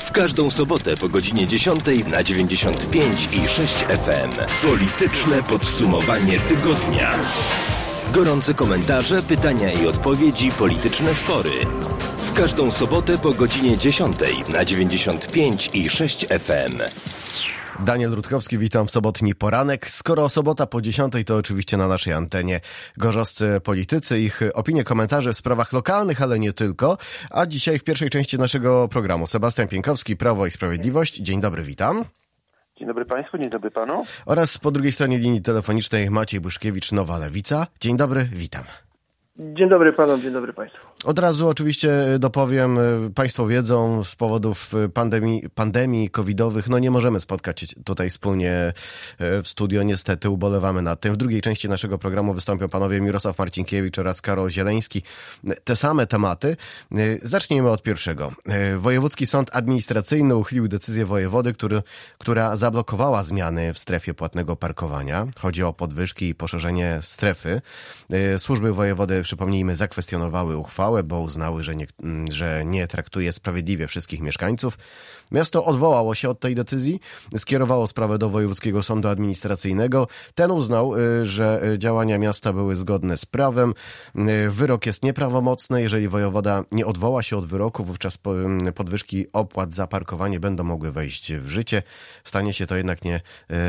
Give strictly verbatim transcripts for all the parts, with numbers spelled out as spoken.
W każdą sobotę po godzinie dziesiątej na dziewięćdziesiąt pięć i sześć F M. Polityczne podsumowanie tygodnia. Gorące komentarze, pytania i odpowiedzi, polityczne spory. W każdą sobotę po godzinie dziesiątej na dziewięćdziesiąt pięć i sześć F M. Daniel Rutkowski, witam w sobotni poranek. Skoro sobota po dziesiątej, to oczywiście na naszej antenie gorzowscy politycy, ich opinie, komentarze w sprawach lokalnych, ale nie tylko. A dzisiaj w pierwszej części naszego programu Sebastian Pienkowski, Prawo i Sprawiedliwość. Dzień dobry, witam. Dzień dobry Państwu, dzień dobry Panu. Oraz po drugiej stronie linii telefonicznej Maciej Buszkiewicz, Nowa Lewica. Dzień dobry, witam. Dzień dobry Panom, dzień dobry Państwu. Od razu oczywiście dopowiem, Państwo wiedzą, z powodów pandemii, pandemii covidowych, no nie możemy spotkać się tutaj wspólnie w studio, niestety ubolewamy nad tym. W drugiej części naszego programu wystąpią panowie Mirosław Marcinkiewicz oraz Karol Zieleński. Te same tematy. Zacznijmy od pierwszego. Wojewódzki Sąd Administracyjny uchylił decyzję wojewody, który, która zablokowała zmiany w strefie płatnego parkowania. Chodzi o podwyżki i poszerzenie strefy. Służby wojewody, przypomnijmy, zakwestionowały uchwałę, bo uznały, że nie, że nie traktuje sprawiedliwie wszystkich mieszkańców. Miasto odwołało się od tej decyzji, skierowało sprawę do Wojewódzkiego Sądu Administracyjnego. Ten uznał, że działania miasta były zgodne z prawem. Wyrok jest nieprawomocny. Jeżeli wojewoda nie odwoła się od wyroku, wówczas podwyżki opłat za parkowanie będą mogły wejść w życie. Stanie się to jednak nie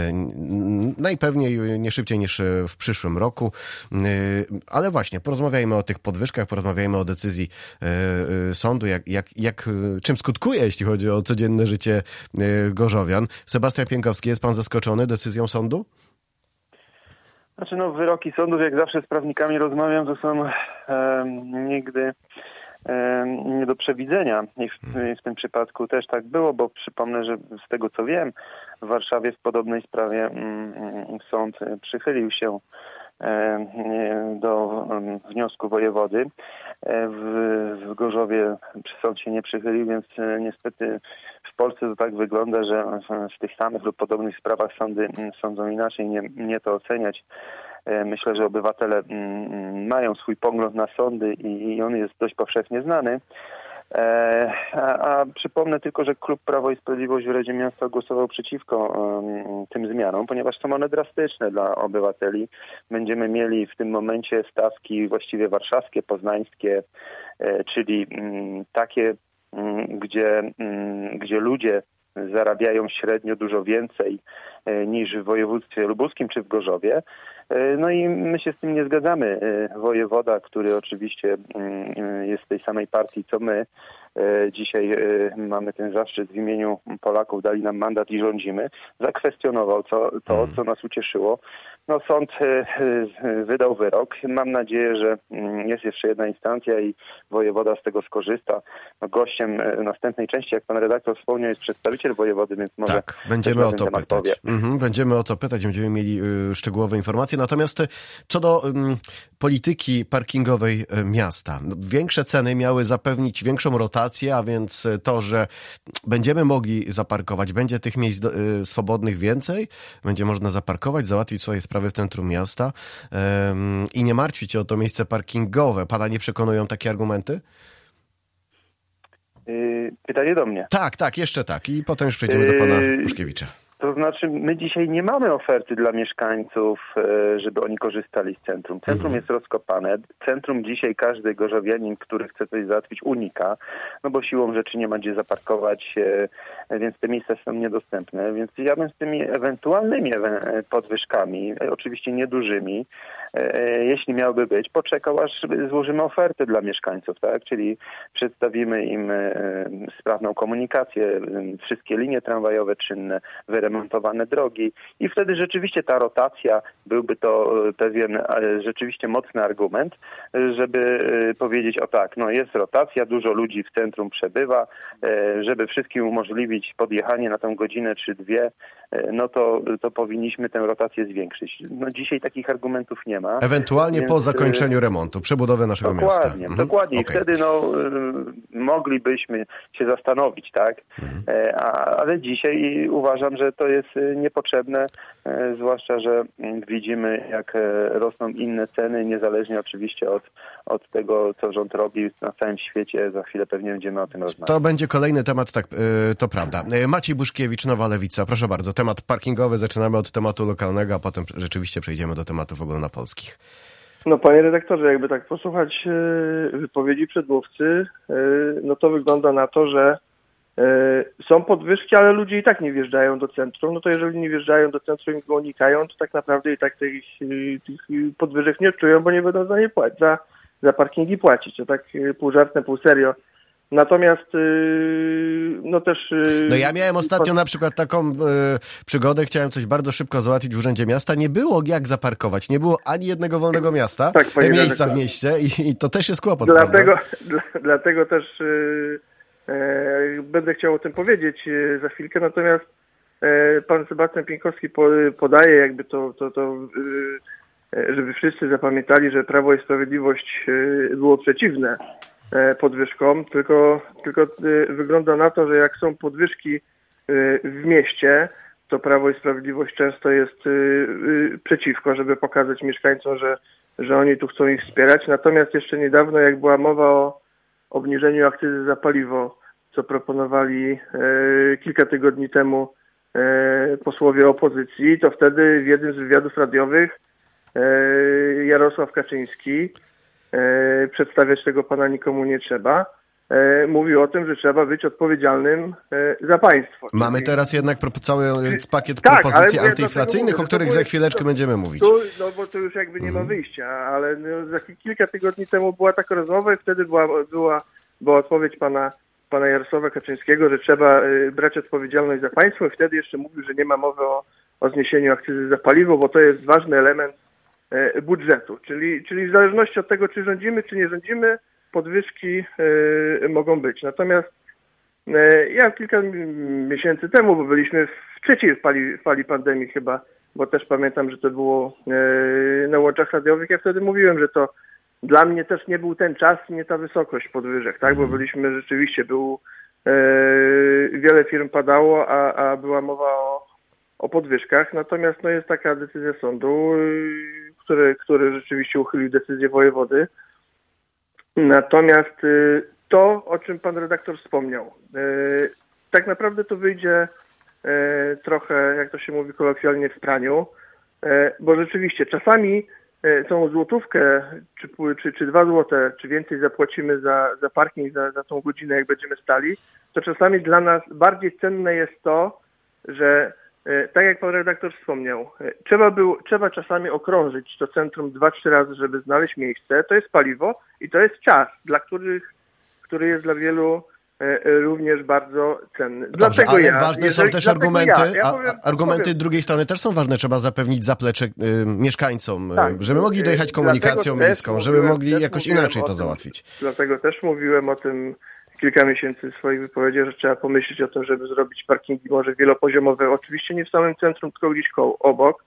najpewniej nie szybciej niż w przyszłym roku. Ale właśnie, porozmawiajmy o tych podwyżkach, porozmawiajmy o decyzji sądu, jak, jak, jak, czym skutkuje, jeśli chodzi o codzienne życie gorzowian. Sebastian Pienkowski, jest pan zaskoczony decyzją sądu? Znaczy no, wyroki sądów, jak zawsze z prawnikami rozmawiam, to są e, nigdy e, nie do przewidzenia. I w, w tym przypadku też tak było, bo przypomnę, że z tego co wiem, w Warszawie w podobnej sprawie mm, sąd przychylił się do wniosku wojewody. W, w Gorzowie sąd się nie przychylił, więc niestety w Polsce to tak wygląda, że w tych samych lub podobnych sprawach sądy sądzą inaczej, nie, nie to oceniać. Myślę, że obywatele mają swój pogląd na sądy i on jest dość powszechnie znany. A, a przypomnę tylko, że Klub Prawo i Sprawiedliwość w Radzie Miasta głosował przeciwko um, tym zmianom, ponieważ są one drastyczne dla obywateli. Będziemy mieli w tym momencie stawki właściwie warszawskie, poznańskie, e, czyli m, takie, m, gdzie, m, gdzie ludzie zarabiają średnio dużo więcej e, niż w województwie lubuskim czy w Gorzowie. No i my się z tym nie zgadzamy. Wojewoda, który oczywiście jest z tej samej partii co my, dzisiaj mamy ten zaszczyt w imieniu Polaków, dali nam mandat i rządzimy, zakwestionował to, to co nas ucieszyło. No sąd wydał wyrok. Mam nadzieję, że jest jeszcze jedna instancja i wojewoda z tego skorzysta. No, gościem następnej części, jak pan redaktor wspomniał, jest przedstawiciel wojewody, więc może... Tak, będziemy o to pytać. Mhm, będziemy o to pytać, będziemy mieli y, szczegółowe informacje. Natomiast co do y, polityki parkingowej miasta. Większe ceny miały zapewnić większą rotację, a więc to, że będziemy mogli zaparkować, będzie tych miejsc y, swobodnych więcej, będzie można zaparkować, załatwić swoje sprawy w centrum miasta um, i nie martwić się o to miejsce parkingowe. Pana nie przekonują takie argumenty? Yy, pytanie do mnie. Tak, tak, jeszcze tak. I potem już przejdziemy yy, do pana Puszkiewicza. To znaczy, my dzisiaj nie mamy oferty dla mieszkańców, żeby oni korzystali z centrum. Centrum mhm. jest rozkopane. Centrum dzisiaj każdy gorzowianin, który chce coś załatwić, unika, no bo siłą rzeczy nie ma gdzie zaparkować, więc te miejsca są niedostępne. Więc ja bym z tymi ewentualnymi podwyżkami, oczywiście niedużymi, jeśli miałyby być, poczekał, aż złożymy ofertę dla mieszkańców, tak? Czyli przedstawimy im sprawną komunikację, wszystkie linie tramwajowe czynne, wyremontowane drogi i wtedy rzeczywiście ta rotacja, byłby to pewien rzeczywiście mocny argument, żeby powiedzieć, o tak, no jest rotacja, dużo ludzi w centrum przebywa, żeby wszystkim umożliwić podjechanie na tą godzinę czy dwie, no to, to powinniśmy tę rotację zwiększyć. No dzisiaj takich argumentów nie ma. Ewentualnie więc po zakończeniu remontu, przebudowy naszego dokładnie, miasta. Mhm. Dokładnie. Okay. I wtedy no, moglibyśmy się zastanowić, tak? Mhm. A, ale dzisiaj uważam, że to jest niepotrzebne, zwłaszcza, że widzimy, jak rosną inne ceny, niezależnie oczywiście od, od tego, co rząd robi na całym świecie. Za chwilę pewnie będziemy o tym rozmawiać. To będzie kolejny temat, tak, to prawda. Maciej Buszkiewicz, Nowa Lewica. Proszę bardzo, temat parkingowy. Zaczynamy od tematu lokalnego, a potem rzeczywiście przejdziemy do tematów ogólnopolskich. No panie redaktorze, jakby tak posłuchać wypowiedzi przedmówcy, no to wygląda na to, że są podwyżki, ale ludzie i tak nie wjeżdżają do centrum. No to jeżeli nie wjeżdżają do centrum i go unikają, to tak naprawdę i tak tych, tych podwyżek nie czują, bo nie będą za nie płacić, za, za parkingi płacić. To tak pół żartem, pół serio. Natomiast no też... No ja miałem ostatnio na przykład taką y, przygodę, chciałem coś bardzo szybko załatwić w Urzędzie Miasta. Nie było jak zaparkować, nie było ani jednego wolnego miasta, tak, miejsca w mieście i, i to też jest kłopot. Dlatego, dla, dlatego też y, y, będę chciał o tym powiedzieć y, za chwilkę, natomiast y, pan Sebastian Pieńkowski po, podaje jakby to, to, to y, żeby wszyscy zapamiętali, że Prawo i Sprawiedliwość y, było przeciwne podwyżkom, tylko, tylko wygląda na to, że jak są podwyżki w mieście, to Prawo i Sprawiedliwość często jest przeciwko, żeby pokazać mieszkańcom, że, że oni tu chcą ich wspierać. Natomiast jeszcze niedawno, jak była mowa o obniżeniu akcyzy za paliwo, co proponowali kilka tygodni temu posłowie opozycji, to wtedy w jednym z wywiadów radiowych Jarosław Kaczyński, E, przedstawiać tego pana nikomu nie trzeba. E, mówił o tym, że trzeba być odpowiedzialnym e, za państwo. Mamy Czyli... teraz jednak pro, cały pakiet tak, propozycji ale antyinflacyjnych, mówię, o których to za chwileczkę to, będziemy mówić. Tu, no bo to już jakby nie mhm. ma wyjścia, ale no, za kilka tygodni temu była taka rozmowa i wtedy była, była, była odpowiedź pana, pana Jarosława Kaczyńskiego, że trzeba y, brać odpowiedzialność za państwo i wtedy jeszcze mówił, że nie ma mowy o, o zniesieniu akcyzy za paliwo, bo to jest ważny element budżetu, czyli, czyli w zależności od tego, czy rządzimy, czy nie rządzimy, podwyżki y, mogą być. Natomiast y, ja kilka miesięcy temu, bo byliśmy w trzeciej fali, fali pandemii chyba, bo też pamiętam, że to było y, na łączach radiowych, ja wtedy mówiłem, że to dla mnie też nie był ten czas, nie ta wysokość podwyżek, tak, bo byliśmy rzeczywiście, był y, wiele firm padało, a, a była mowa o, o podwyżkach, natomiast no, jest taka decyzja sądu, y, Który, który rzeczywiście uchylił decyzję wojewody. Natomiast y, to, o czym pan redaktor wspomniał, y, tak naprawdę to wyjdzie y, trochę, jak to się mówi kolokwialnie, w praniu, y, bo rzeczywiście czasami y, tą złotówkę, czy, czy, czy dwa złote, czy więcej zapłacimy za, za parking, za, za tą godzinę, jak będziemy stali, to czasami dla nas bardziej cenne jest to, że tak jak pan redaktor wspomniał, trzeba, było, trzeba czasami okrążyć to centrum dwa, trzy razy, żeby znaleźć miejsce. To jest paliwo i to jest czas, dla których, który jest dla wielu również bardzo cenny. Dobrze, dlatego ale ja, ważne jeżeli, są też argumenty, ja, ja powiem, a argumenty powiem. drugiej strony też są ważne. Trzeba zapewnić zaplecze y, mieszkańcom, tak, żeby mogli dojechać komunikacją miejską, mówiłem, żeby mogli jakoś inaczej to tym, załatwić. Dlatego też mówiłem o tym kilka miesięcy w swoich wypowiedziach, że trzeba pomyśleć o tym, żeby zrobić parkingi może wielopoziomowe, oczywiście nie w samym centrum, tylko gdzieś koło, obok.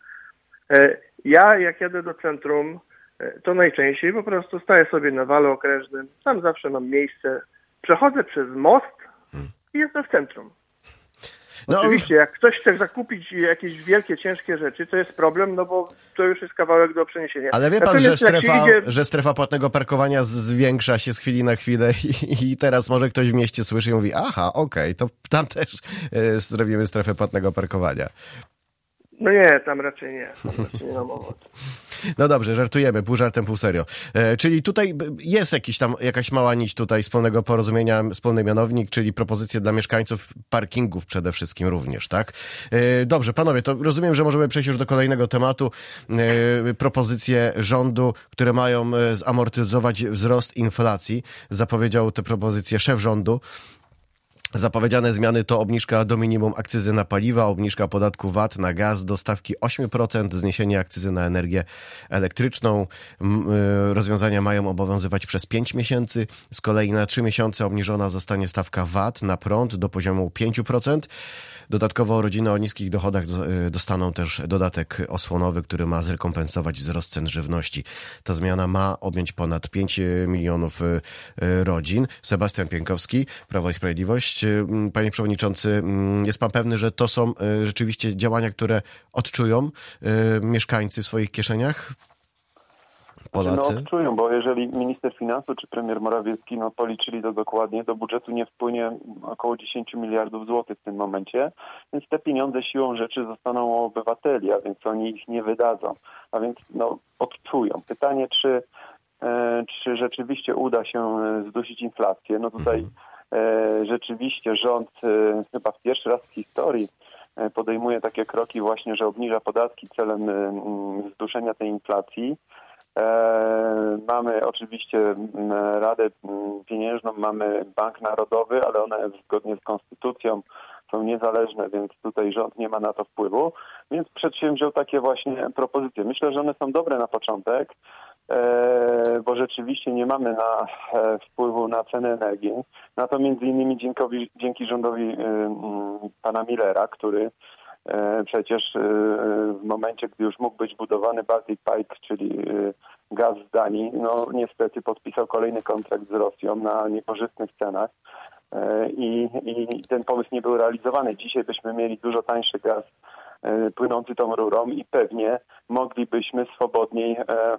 Ja jak jadę do centrum, to najczęściej po prostu staję sobie na walu okrężnym, tam zawsze mam miejsce, przechodzę przez most i jestem w centrum. No, oczywiście, jak ktoś chce zakupić jakieś wielkie, ciężkie rzeczy, to jest problem, no bo to już jest kawałek do przeniesienia. Ale wie pan, że strefa, idzie... że strefa płatnego parkowania zwiększa się z chwili na chwilę i, i teraz może ktoś w mieście słyszy i mówi, aha, okej, okay, to tam też y, zrobimy strefę płatnego parkowania. No nie, tam raczej nie. Tam raczej nie mam mowy. No dobrze, żartujemy, pół żartem, pół serio. E, czyli tutaj jest jakiś tam, jakaś mała nić tutaj wspólnego porozumienia, wspólny mianownik, czyli propozycje dla mieszkańców parkingów przede wszystkim również, tak? E, dobrze, panowie, to rozumiem, że możemy przejść już do kolejnego tematu. E, propozycje rządu, które mają zamortyzować wzrost inflacji. Zapowiedział te propozycje szef rządu. Zapowiedziane zmiany to obniżka do minimum akcyzy na paliwa, obniżka podatku V A T na gaz do stawki osiem procent, zniesienie akcyzy na energię elektryczną. Rozwiązania mają obowiązywać przez pięć miesięcy. Z kolei na trzy miesiące obniżona zostanie stawka V A T na prąd do poziomu pięć procent. Dodatkowo rodziny o niskich dochodach dostaną też dodatek osłonowy, który ma zrekompensować wzrost cen żywności. Ta zmiana ma objąć ponad pięć milionów rodzin. Sebastian Pieńkowski, Prawo i Sprawiedliwość. odpowiedź, panie przewodniczący. Jest pan pewny, że to są rzeczywiście działania, które odczują mieszkańcy w swoich kieszeniach? Polacy? No odczują, bo jeżeli minister finansów czy premier Morawiecki no, policzyli to dokładnie, do budżetu nie wpłynie około dziesięć miliardów złotych w tym momencie, więc te pieniądze siłą rzeczy zostaną u obywateli, a więc oni ich nie wydadzą, a więc no, odczują. Pytanie, czy, e, czy rzeczywiście uda się zdusić inflację? No tutaj e, rzeczywiście rząd e, chyba pierwszy raz w historii e, podejmuje takie kroki właśnie, że obniża podatki celem e, zduszenia tej inflacji. E, mamy oczywiście Radę Pieniężną, mamy Bank Narodowy, ale one zgodnie z konstytucją są niezależne, więc tutaj rząd nie ma na to wpływu, więc przedsięwziął takie właśnie propozycje. Myślę, że one są dobre na początek, e, bo rzeczywiście nie mamy na e, wpływu na cenę energii. Na to między innymi dzięki, dzięki rządowi e, pana Millera, który przecież w momencie, gdy już mógł być budowany Baltic Pipe, czyli gaz z Danii, no niestety podpisał kolejny kontrakt z Rosją na niekorzystnych cenach i, i ten pomysł nie był realizowany. Dzisiaj byśmy mieli dużo tańszy gaz płynący tą rurą i pewnie moglibyśmy swobodniej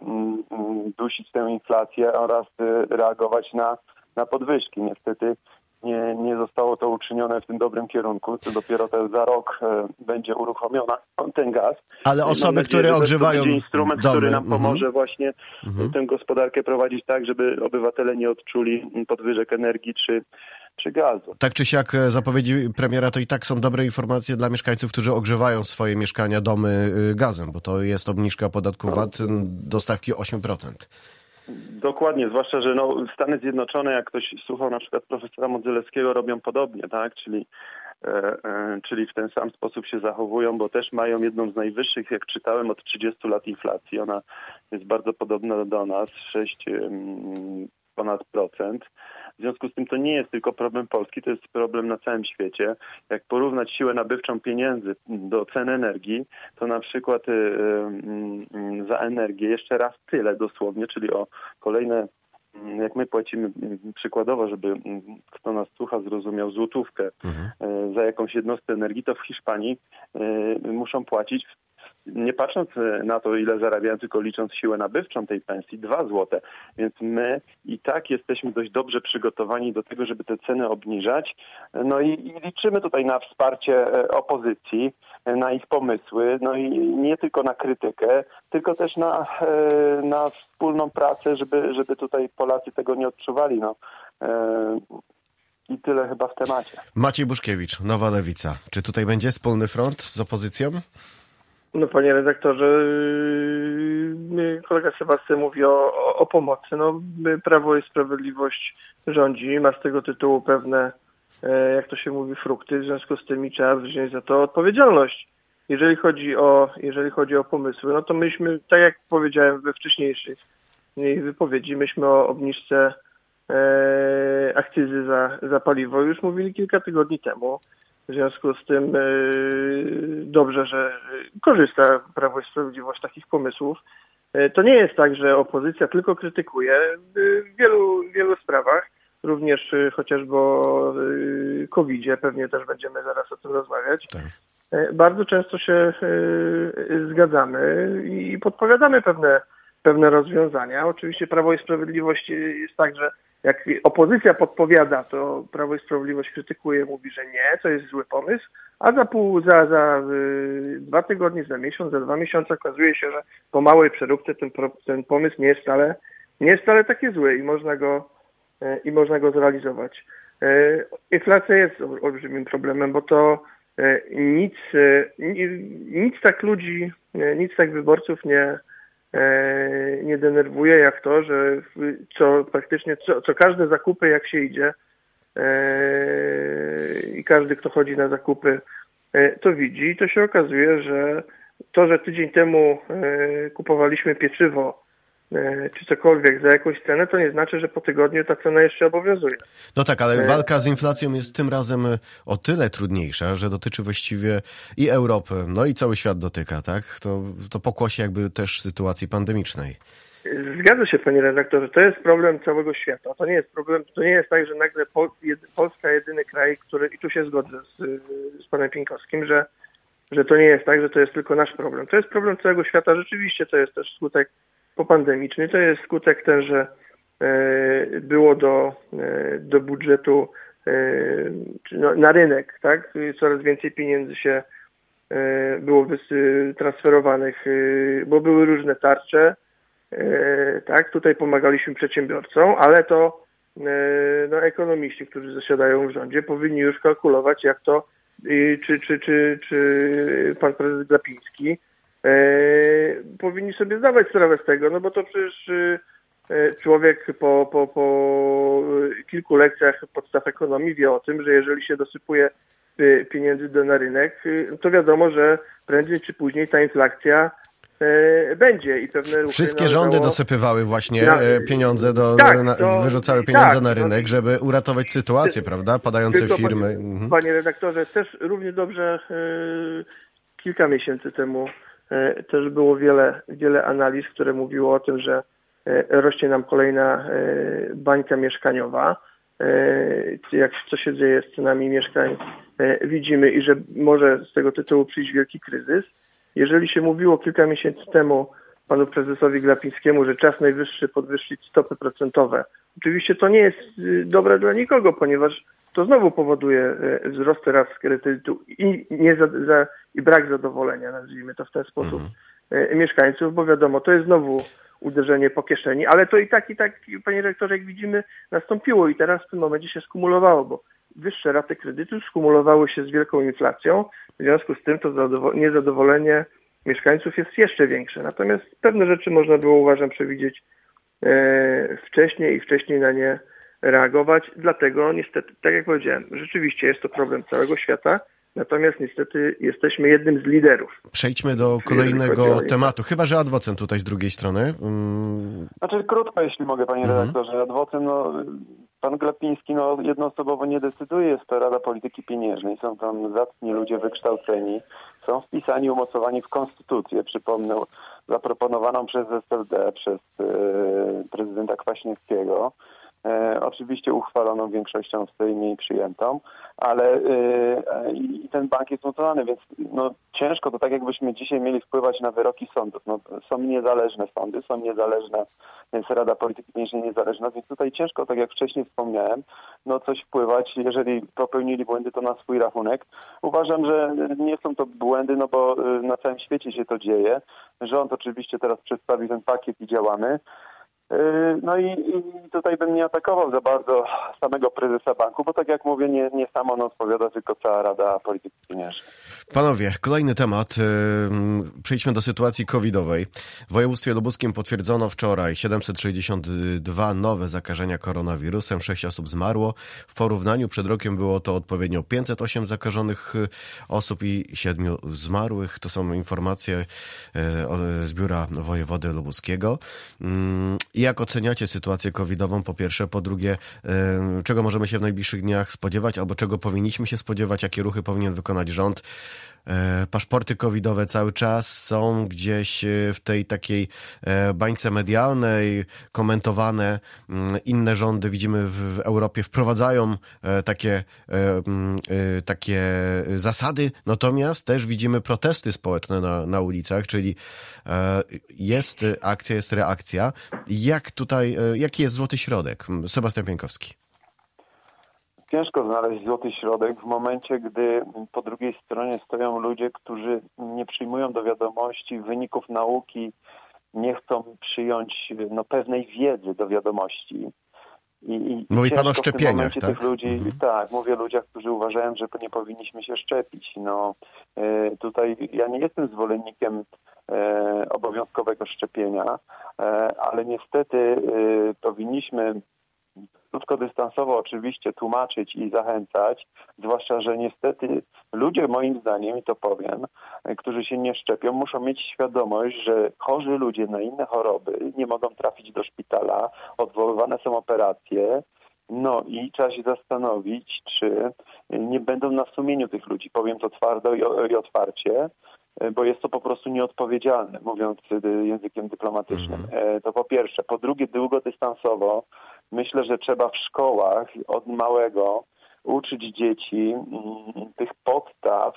dusić tę inflację oraz reagować na, na podwyżki. Niestety Nie, nie zostało to uczynione w tym dobrym kierunku, to dopiero te za rok e, będzie uruchomiony ten gaz. Ale osoby, nadzieję, które ogrzewają to będzie instrument, domy. który nam Mhm. pomoże właśnie Mhm. tę gospodarkę prowadzić tak, żeby obywatele nie odczuli podwyżek energii czy, czy gazu. Tak czy siak zapowiedzi premiera to i tak są dobre informacje dla mieszkańców, którzy ogrzewają swoje mieszkania, domy gazem, bo to jest obniżka podatku V A T do stawki osiem procent. Dokładnie, zwłaszcza, że no, Stany Zjednoczone, jak ktoś słuchał na przykład profesora Modzelewskiego, robią podobnie, tak? Czyli, e, e, czyli w ten sam sposób się zachowują, bo też mają jedną z najwyższych, jak czytałem, od trzydziestu lat inflacji. Ona jest bardzo podobna do nas, sześć ponad procent. W związku z tym to nie jest tylko problem Polski, to jest problem na całym świecie. Jak porównać siłę nabywczą pieniędzy do cen energii, to na przykład y, y, za energię jeszcze raz tyle dosłownie, czyli o kolejne, jak my płacimy przykładowo, żeby kto nas słucha zrozumiał, złotówkę mhm. y, za jakąś jednostkę energii, to w Hiszpanii y, muszą płacić, nie patrząc na to, ile zarabiają, tylko licząc siłę nabywczą tej pensji, dwa złote. Więc my i tak jesteśmy dość dobrze przygotowani do tego, żeby te ceny obniżać. No i, i liczymy tutaj na wsparcie opozycji, na ich pomysły, no i nie tylko na krytykę, tylko też na, na wspólną pracę, żeby, żeby tutaj Polacy tego nie odczuwali. No. I tyle chyba w temacie. Maciej Buszkiewicz, Nowa Lewica. Czy tutaj będzie wspólny front z opozycją? No panie redaktorze, kolega Sebastian mówi o, o, o pomocy. No, Prawo i Sprawiedliwość rządzi, ma z tego tytułu pewne, jak to się mówi, frukty, w związku z tym trzeba wziąć za to odpowiedzialność. Jeżeli chodzi o, jeżeli chodzi o pomysły, no to myśmy, tak jak powiedziałem we wcześniejszej wypowiedzi, myśmy o obniżce e, akcyzy za, za paliwo już mówili kilka tygodni temu. W związku z tym yy, dobrze, że korzysta Prawo i Sprawiedliwość z takich pomysłów. Yy, to nie jest tak, że opozycja tylko krytykuje yy, w wielu, wielu sprawach, również yy, chociażby o yy, kowidzie, pewnie też będziemy zaraz o tym rozmawiać. Tak. Yy, bardzo często się yy, zgadzamy i podpowiadamy pewne, pewne rozwiązania. Oczywiście Prawo i Sprawiedliwość jest tak, że jak opozycja podpowiada, to Prawo i Sprawiedliwość krytykuje, mówi, że nie, to jest zły pomysł, a za pół, za, za y, dwa tygodnie, za miesiąc, za dwa miesiące okazuje się, że po małej przeróbce ten, ten pomysł nie jest wcale, nie jest wcale taki zły i można go, y, i można go zrealizować. Y, inflacja jest olbrzymim problemem, bo to y, nic, y, nic tak ludzi, y, nic tak wyborców nie nie denerwuje jak to, że co praktycznie co, co każde zakupy jak się idzie i każdy kto chodzi na zakupy to widzi i to się okazuje, że to, że tydzień temu kupowaliśmy pieczywo czy cokolwiek za jakąś cenę, to nie znaczy, że po tygodniu ta cena jeszcze obowiązuje. No tak, ale walka z inflacją jest tym razem o tyle trudniejsza, że dotyczy właściwie i Europy, no i cały świat dotyka, tak? To, to pokłosie jakby też sytuacji pandemicznej. Zgadza się, panie redaktorze, to jest problem całego świata. To nie jest problem, to nie jest tak, że nagle Pol, jedy, Polska jedyny kraj, który, i tu się zgodzę z, z panem Pieńkowskim, że, że to nie jest tak, że to jest tylko nasz problem. To jest problem całego świata. Rzeczywiście to jest też skutek popandemiczny. To jest skutek ten, że e, było do, e, do budżetu e, no, na rynek, tak? Coraz więcej pieniędzy się e, było wys- transferowanych, e, bo były różne tarcze. Tak, tutaj pomagaliśmy przedsiębiorcom, ale to no, ekonomiści, którzy zasiadają w rządzie, powinni już kalkulować, jak to, czy, czy, czy, czy pan prezydent Glapiński e, powinni sobie zdawać sprawę z tego, no bo to przecież e, człowiek po, po, po kilku lekcjach podstaw ekonomii wie o tym, że jeżeli się dosypuje pieniędzy do, na rynek, to wiadomo, że prędzej czy później ta inflacja będzie i pewne ruchy Wszystkie rządy należało... dosypywały właśnie na... pieniądze, do, tak, na, to... wyrzucały pieniądze tak, na rynek, no... żeby uratować sytuację, Ty... prawda? Padające Tylko, firmy. Panie, mhm. panie redaktorze, też równie dobrze yy, kilka miesięcy temu yy, też było wiele, wiele analiz, które mówiło o tym, że yy, rośnie nam kolejna yy, bańka mieszkaniowa. Yy, jak co się dzieje z cenami mieszkań yy, widzimy i że może z tego tytułu przyjść wielki kryzys. Jeżeli się mówiło kilka miesięcy temu panu prezesowi Glapińskiemu, że czas najwyższy podwyższyć stopy procentowe, oczywiście to nie jest dobre dla nikogo, ponieważ to znowu powoduje wzrost teraz kredytu i, nie za, za, i brak zadowolenia, nazwijmy to w ten sposób, mhm. mieszkańców, bo wiadomo, to jest znowu uderzenie po kieszeni, ale to i tak, i tak, panie rektorze, jak widzimy, nastąpiło i teraz w tym momencie się skumulowało, bo wyższe raty kredytu skumulowały się z wielką inflacją, w związku z tym to zadowo- niezadowolenie mieszkańców jest jeszcze większe. Natomiast pewne rzeczy można było, uważam, przewidzieć e, wcześniej i wcześniej na nie reagować. Dlatego niestety, tak jak powiedziałem, rzeczywiście jest to problem całego świata, natomiast niestety jesteśmy jednym z liderów. Przejdźmy do kolejnego tematu, chyba że Adwocem tutaj z drugiej strony. Hmm. Znaczy krótko, jeśli mogę, panie mhm. redaktorze. Adwocem, no... Pan Glapiński no, jednoosobowo nie decyduje, jest to Rada Polityki Pieniężnej. Są tam zacni ludzie wykształceni, są wpisani, umocowani w konstytucję, przypomnę, zaproponowaną przez S L D, przez e, prezydenta Kwaśniewskiego. E, oczywiście uchwaloną większością w Sejmie i przyjętą, ale e, i ten bank jest mocowany, więc no, ciężko to tak jakbyśmy dzisiaj mieli wpływać na wyroki sądów. No, są niezależne sądy, są niezależne, jest Rada Polityki Pieniężnej niezależna, więc tutaj ciężko, tak jak wcześniej wspomniałem, no coś wpływać, jeżeli popełnili błędy, to na swój rachunek. Uważam, że nie są to błędy, no bo na całym świecie się to dzieje. Rząd oczywiście teraz przedstawi ten pakiet i działamy. No i, i tutaj bym nie atakował za bardzo samego prezesa banku, bo tak jak mówię, nie, nie sam on odpowiada, tylko cała Rada Polityki Pieniężnej. Panowie, kolejny temat. Przejdźmy do sytuacji covidowej. W województwie lubuskim potwierdzono wczoraj siedemset sześćdziesiąt dwa nowe zakażenia koronawirusem, sześć osób zmarło. W porównaniu przed rokiem było to odpowiednio pięćset osiem zakażonych osób i siedmiu zmarłych. To są informacje z biura wojewody lubuskiego. Jak oceniacie sytuację covidową, po pierwsze? Po drugie, czego możemy się w najbliższych dniach spodziewać, albo czego powinniśmy się spodziewać, jakie ruchy powinien wykonać rząd? Paszporty covidowe cały czas są gdzieś w tej takiej bańce medialnej, komentowane. Inne rządy, widzimy w Europie, wprowadzają takie, takie zasady, natomiast też widzimy protesty społeczne na, na ulicach, czyli jest akcja, jest reakcja. Jak tutaj, jaki jest złoty środek? Sebastian Pieńkowski. Ciężko znaleźć złoty środek w momencie, gdy po drugiej stronie stoją ludzie, którzy nie przyjmują do wiadomości wyników nauki, nie chcą przyjąć no, pewnej wiedzy do wiadomości. I, i Mówi pan o szczepieniach, tak? Tych ludzi, mhm. Tak, mówię o ludziach, którzy uważają, że nie powinniśmy się szczepić. No, e, tutaj ja nie jestem zwolennikiem e, obowiązkowego szczepienia, e, ale niestety e, powinniśmy krótkodystansowo oczywiście tłumaczyć i zachęcać, zwłaszcza, że niestety ludzie, moim zdaniem, i to powiem, którzy się nie szczepią, muszą mieć świadomość, że chorzy ludzie na inne choroby nie mogą trafić do szpitala, odwoływane są operacje, no i trzeba się zastanowić, czy nie będą na sumieniu tych ludzi, powiem to twardo i, i otwarcie, bo jest to po prostu nieodpowiedzialne, mówiąc językiem dyplomatycznym. To po pierwsze. Po drugie, długodystansowo myślę, że trzeba w szkołach od małego uczyć dzieci tych podstaw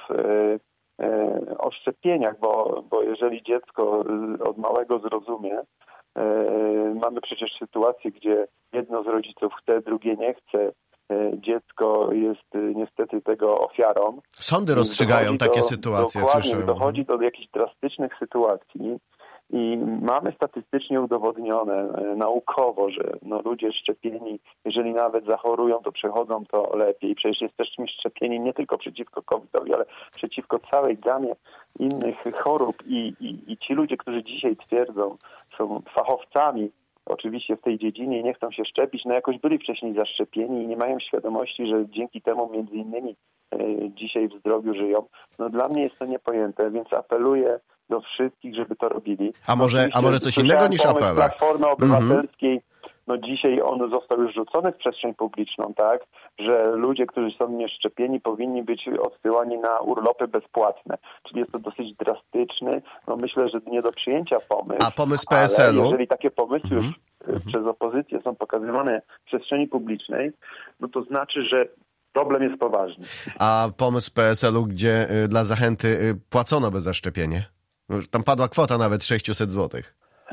o szczepieniach, bo, bo jeżeli dziecko od małego zrozumie, mamy przecież sytuację, gdzie jedno z rodziców chce, drugie nie chce, dziecko jest niestety tego ofiarą. Sądy rozstrzygają takie do, sytuacje, dokładnie, słyszę. Dochodzi do jakichś drastycznych sytuacji i mamy statystycznie udowodnione naukowo, że no ludzie szczepieni, jeżeli nawet zachorują, to przechodzą to lepiej. Przecież jesteśmy szczepieni nie tylko przeciwko kowitowi, ale przeciwko całej gamie innych chorób i, i, i ci ludzie, którzy dzisiaj twierdzą, są fachowcami oczywiście w tej dziedzinie i nie chcą się szczepić, no jakoś byli wcześniej zaszczepieni i nie mają świadomości, że dzięki temu między innymi e, dzisiaj w zdrowiu żyją. No dla mnie jest to niepojęte, więc apeluję do wszystkich, żeby to robili. A może, a może coś innego niż apel? Platformy Obywatelskiej, mm-hmm. no dzisiaj on został już rzucony w przestrzeń publiczną, tak, że ludzie, którzy są nieszczepieni, powinni być odsyłani na urlopy bezpłatne. Czyli jest to dosyć drastyczny, no myślę, że nie do przyjęcia pomysł. A pomysł P S L-u? Ale jeżeli takie pomysły mm-hmm. już przez opozycję są pokazywane w przestrzeni publicznej, no to znaczy, że problem jest poważny. A pomysł P S L-u, gdzie y, dla zachęty y, płacono by za szczepienie? Tam padła kwota nawet sześćset złotych.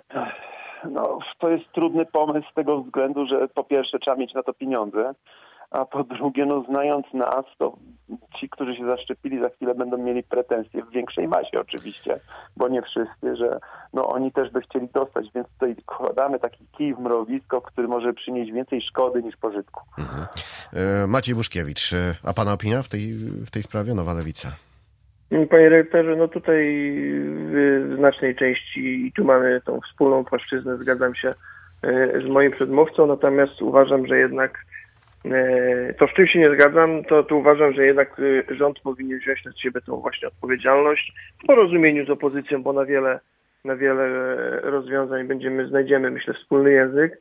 No, to jest trudny pomysł z tego względu, że po pierwsze trzeba mieć na to pieniądze, a po drugie, no znając nas, to ci, którzy się zaszczepili, za chwilę będą mieli pretensje w większej masie oczywiście, bo nie wszyscy, że no oni też by chcieli dostać, więc tutaj wkładamy taki kij w mrowisko, który może przynieść więcej szkody niż pożytku. Mhm. E, Maciej Buszkiewicz, a pana opinia w tej, w tej sprawie? Nowa Lewica. Panie redaktorze, no tutaj w znacznej części i tu mamy tą wspólną płaszczyznę, zgadzam się z moim przedmówcą, natomiast uważam, że jednak to, z czym się nie zgadzam, to, to uważam, że jednak rząd powinien wziąć na siebie tą właśnie odpowiedzialność w porozumieniu z opozycją, bo na wiele, na wiele rozwiązań będziemy, znajdziemy, myślę, wspólny język.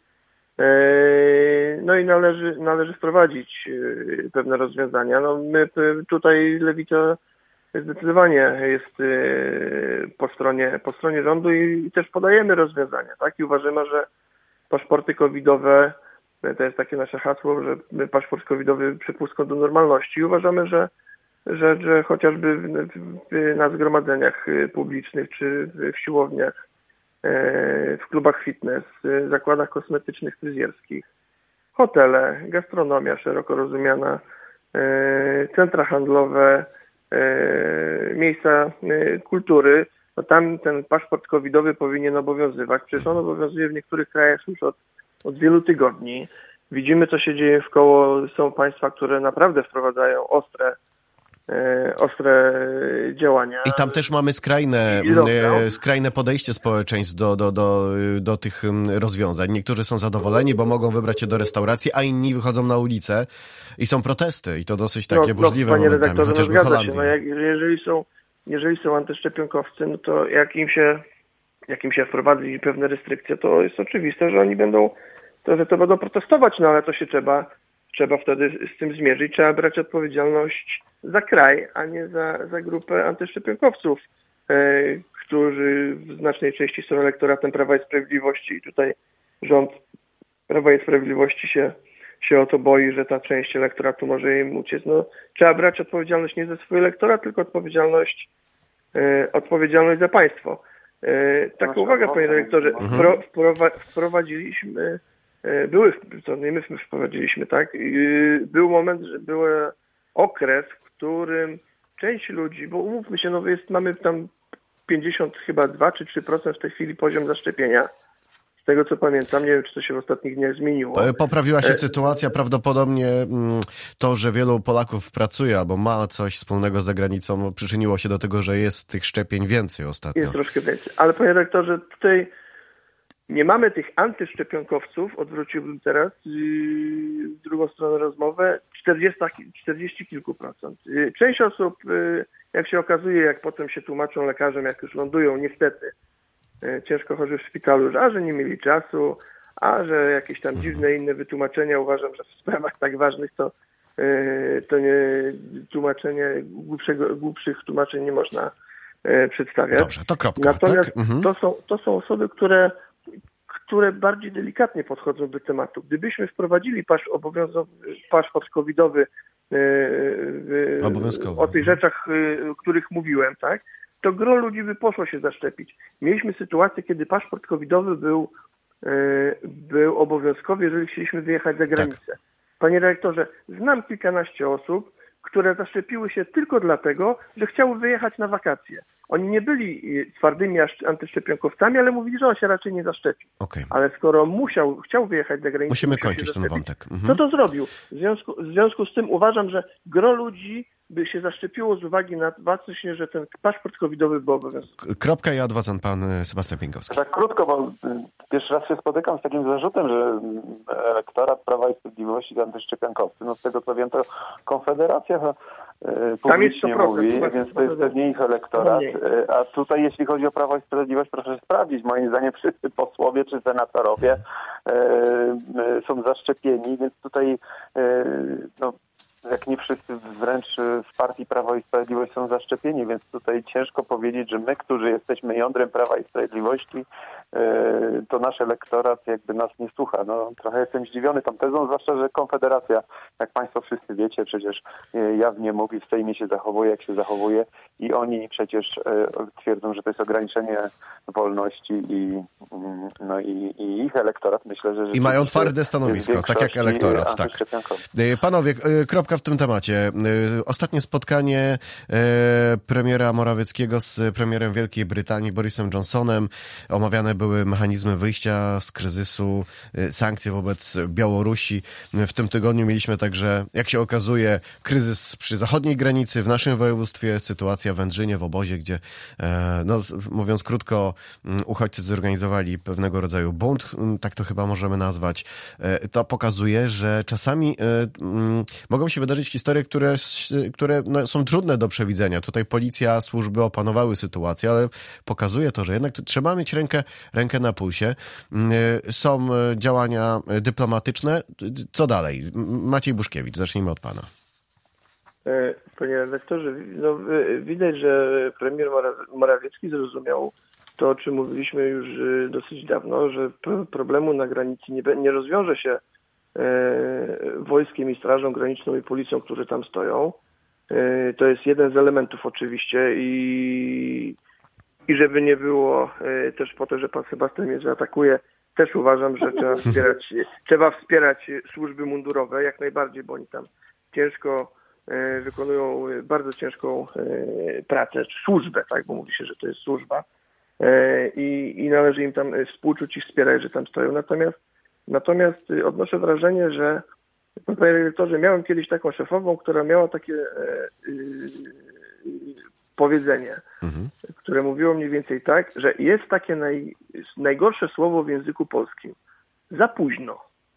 No i należy, należy wprowadzić pewne rozwiązania. No my tutaj Lewica zdecydowanie jest po stronie, po stronie rządu i też podajemy rozwiązania, tak? I uważamy, że paszporty covidowe, to jest takie nasze hasło, że paszport covidowy przepustką do normalności. I uważamy, że, że, że chociażby w, w, na zgromadzeniach publicznych czy w siłowniach, w klubach fitness, zakładach kosmetycznych, fryzjerskich, hotele, gastronomia szeroko rozumiana, centra handlowe, miejsca kultury, no tam ten paszport covidowy powinien obowiązywać. Przecież on obowiązuje w niektórych krajach już od, od wielu tygodni. Widzimy, co się dzieje wkoło. Są państwa, które naprawdę wprowadzają ostre ostre działania. I tam też mamy skrajne, skrajne podejście społeczeństw do, do, do, do tych rozwiązań. Niektórzy są zadowoleni, bo mogą wybrać się do restauracji, a inni wychodzą na ulicę i są protesty. I to dosyć takie no, burzliwe no, momentami, chociażby no, w Holandii. No, jak, jeżeli są, jeżeli są antyszczepionkowcy, no to jak im się, jak im się wprowadzi pewne restrykcje, to jest oczywiste, że oni będą, to, że to będą protestować, no ale to się trzeba, trzeba wtedy z tym zmierzyć. Trzeba brać odpowiedzialność za kraj, a nie za, za grupę antyszczepionkowców, e, którzy w znacznej części są elektoratem Prawa i Sprawiedliwości. I tutaj rząd Prawa i Sprawiedliwości się, się o to boi, że ta część elektoratu może im uciec. No, trzeba brać odpowiedzialność nie za swój elektorat, tylko odpowiedzialność, e, odpowiedzialność za państwo. E, taka uwaga, panie dyrektorze, wpro, wprowa, wprowadziliśmy, e, były, to nie my wprowadziliśmy, tak? E, był moment, że był okres, w którym część ludzi, bo umówmy się, no jest, mamy tam pięćdziesiąt chyba dwa czy trzy procent w tej chwili poziom zaszczepienia. Z tego co pamiętam, nie wiem, czy to się w ostatnich dniach zmieniło. Poprawiła się e... sytuacja, prawdopodobnie to, że wielu Polaków pracuje albo ma coś wspólnego z zagranicą, przyczyniło się do tego, że jest tych szczepień więcej ostatnio. Jest troszkę więcej, ale panie rektorze, tutaj nie mamy tych antyszczepionkowców, odwróciłbym teraz yy, w drugą stronę rozmowę, czterdzieści kilku procent. Yy, część osób, yy, jak się okazuje, jak potem się tłumaczą lekarzom, jak już lądują, niestety, yy, ciężko chorzy w szpitalu, że a że nie mieli czasu, a że jakieś tam dziwne inne wytłumaczenia, uważam, że w sprawach tak ważnych to, yy, to nie tłumaczenie, głupszego, głupszych tłumaczeń nie można e, przedstawiać. Dobrze, to kropka. Natomiast tak? mhm. to, są, to są osoby, które, które bardziej delikatnie podchodzą do tematu. Gdybyśmy wprowadzili pasz, paszport covidowy e, e, o tych rzeczach, e, o których mówiłem, tak, to gro ludzi by poszło się zaszczepić. Mieliśmy sytuację, kiedy paszport covidowy był, e, był obowiązkowy, jeżeli chcieliśmy wyjechać za granicę. Tak. Panie dyrektorze, znam kilkanaście osób, które zaszczepiły się tylko dlatego, że chciały wyjechać na wakacje. Oni nie byli twardymi antyszczepionkowcami, ale mówili, że on się raczej nie zaszczepi. Okay. Ale skoro musiał, chciał wyjechać za granicę... Musimy kończyć ten wątek. Mhm. To to zrobił. W związku, w związku z tym uważam, że gro ludzi by się zaszczepiło z uwagi na właśnie, że ten paszport covidowy był obowiązkowy. Kropka i adwokat pan Sebastian Pienkowski. Tak krótko, bo pierwszy raz się spotykam z takim zarzutem, że elektorat Prawa i Sprawiedliwości to antyszczepionkowcy. No z tego co wiem, to Konfederacja publicznie mówi, więc to jest pewnie ich elektorat. A tutaj jeśli chodzi o Prawo i Sprawiedliwość, proszę sprawdzić. Moim zdaniem wszyscy posłowie czy senatorowie są zaszczepieni, więc tutaj no, jak nie wszyscy wręcz w partii Prawo i Sprawiedliwość są zaszczepieni, więc tutaj ciężko powiedzieć, że my, którzy jesteśmy jądrem Prawa i Sprawiedliwości, to nasz elektorat jakby nas nie słucha. No, trochę jestem zdziwiony tą tezą, zwłaszcza, że Konfederacja, jak Państwo wszyscy wiecie, przecież jawnie mówi, w Sejmie się zachowuje, jak się zachowuje i oni przecież twierdzą, że to jest ograniczenie wolności i, no i, i ich elektorat, myślę, że... I mają twarde stanowisko, tak jak elektorat, tak. Panowie, kropka w tym temacie. Ostatnie spotkanie premiera Morawieckiego z premierem Wielkiej Brytanii Borisem Johnsonem. Omawiane były mechanizmy wyjścia z kryzysu, sankcje wobec Białorusi. W tym tygodniu mieliśmy także, jak się okazuje, kryzys przy zachodniej granicy, w naszym województwie, sytuacja w Wędrzynie, w obozie, gdzie, no, mówiąc krótko, uchodźcy zorganizowali pewnego rodzaju bunt, tak to chyba możemy nazwać. To pokazuje, że czasami mogą się wydarzyć historie, które, które no, są trudne do przewidzenia. Tutaj policja, służby opanowały sytuację, ale pokazuje to, że jednak trzeba mieć rękę, rękę na pulsie. Są działania dyplomatyczne. Co dalej? Maciej Buszkiewicz, zacznijmy od pana. Panie redaktorze, no, widać, że premier Morawiecki zrozumiał to, o czym mówiliśmy już dosyć dawno, że problemu na granicy nie, nie rozwiąże się wojskiem i strażą graniczną i policją, które tam stoją. To jest jeden z elementów oczywiście i, i żeby nie było też po to, że pan Sebastian mnie zaatakuje, też uważam, że trzeba wspierać, trzeba wspierać służby mundurowe jak najbardziej, bo oni tam ciężko wykonują bardzo ciężką pracę, służbę, tak, bo mówi się, że to jest służba i, i należy im tam współczuć i wspierać, że tam stoją. Natomiast Natomiast odnoszę wrażenie, że, panie dyrektorze, miałem kiedyś taką szefową, która miała takie e, e, powiedzenie, mhm. które mówiło mniej więcej tak, że jest takie naj, najgorsze słowo w języku polskim. Za późno.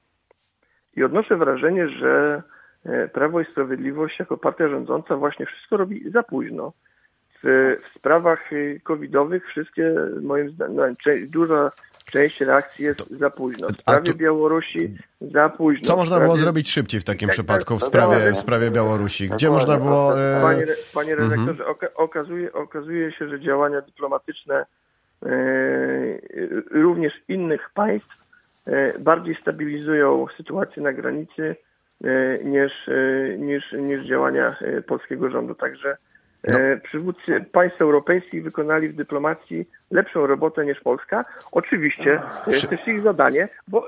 I odnoszę wrażenie, że Prawo i Sprawiedliwość jako partia rządząca właśnie wszystko robi za późno. W, w sprawach covidowych wszystkie, moim zdaniem, no, duża część reakcji jest to, za późno. W sprawie tu... Białorusi za późno. Co można sprawie... było zrobić szybciej w takim tak, przypadku tak, w sprawie, w sprawie Białorusi? Gdzie można było... Panie, panie redaktorze, mhm. okazuje, okazuje się, że działania dyplomatyczne e, również innych państw e, bardziej stabilizują sytuację na granicy e, niż, e, niż, niż działania e, polskiego rządu. Także No. Przywódcy państw europejskich wykonali w dyplomacji lepszą robotę niż Polska. Oczywiście to jest też ich zadanie, bo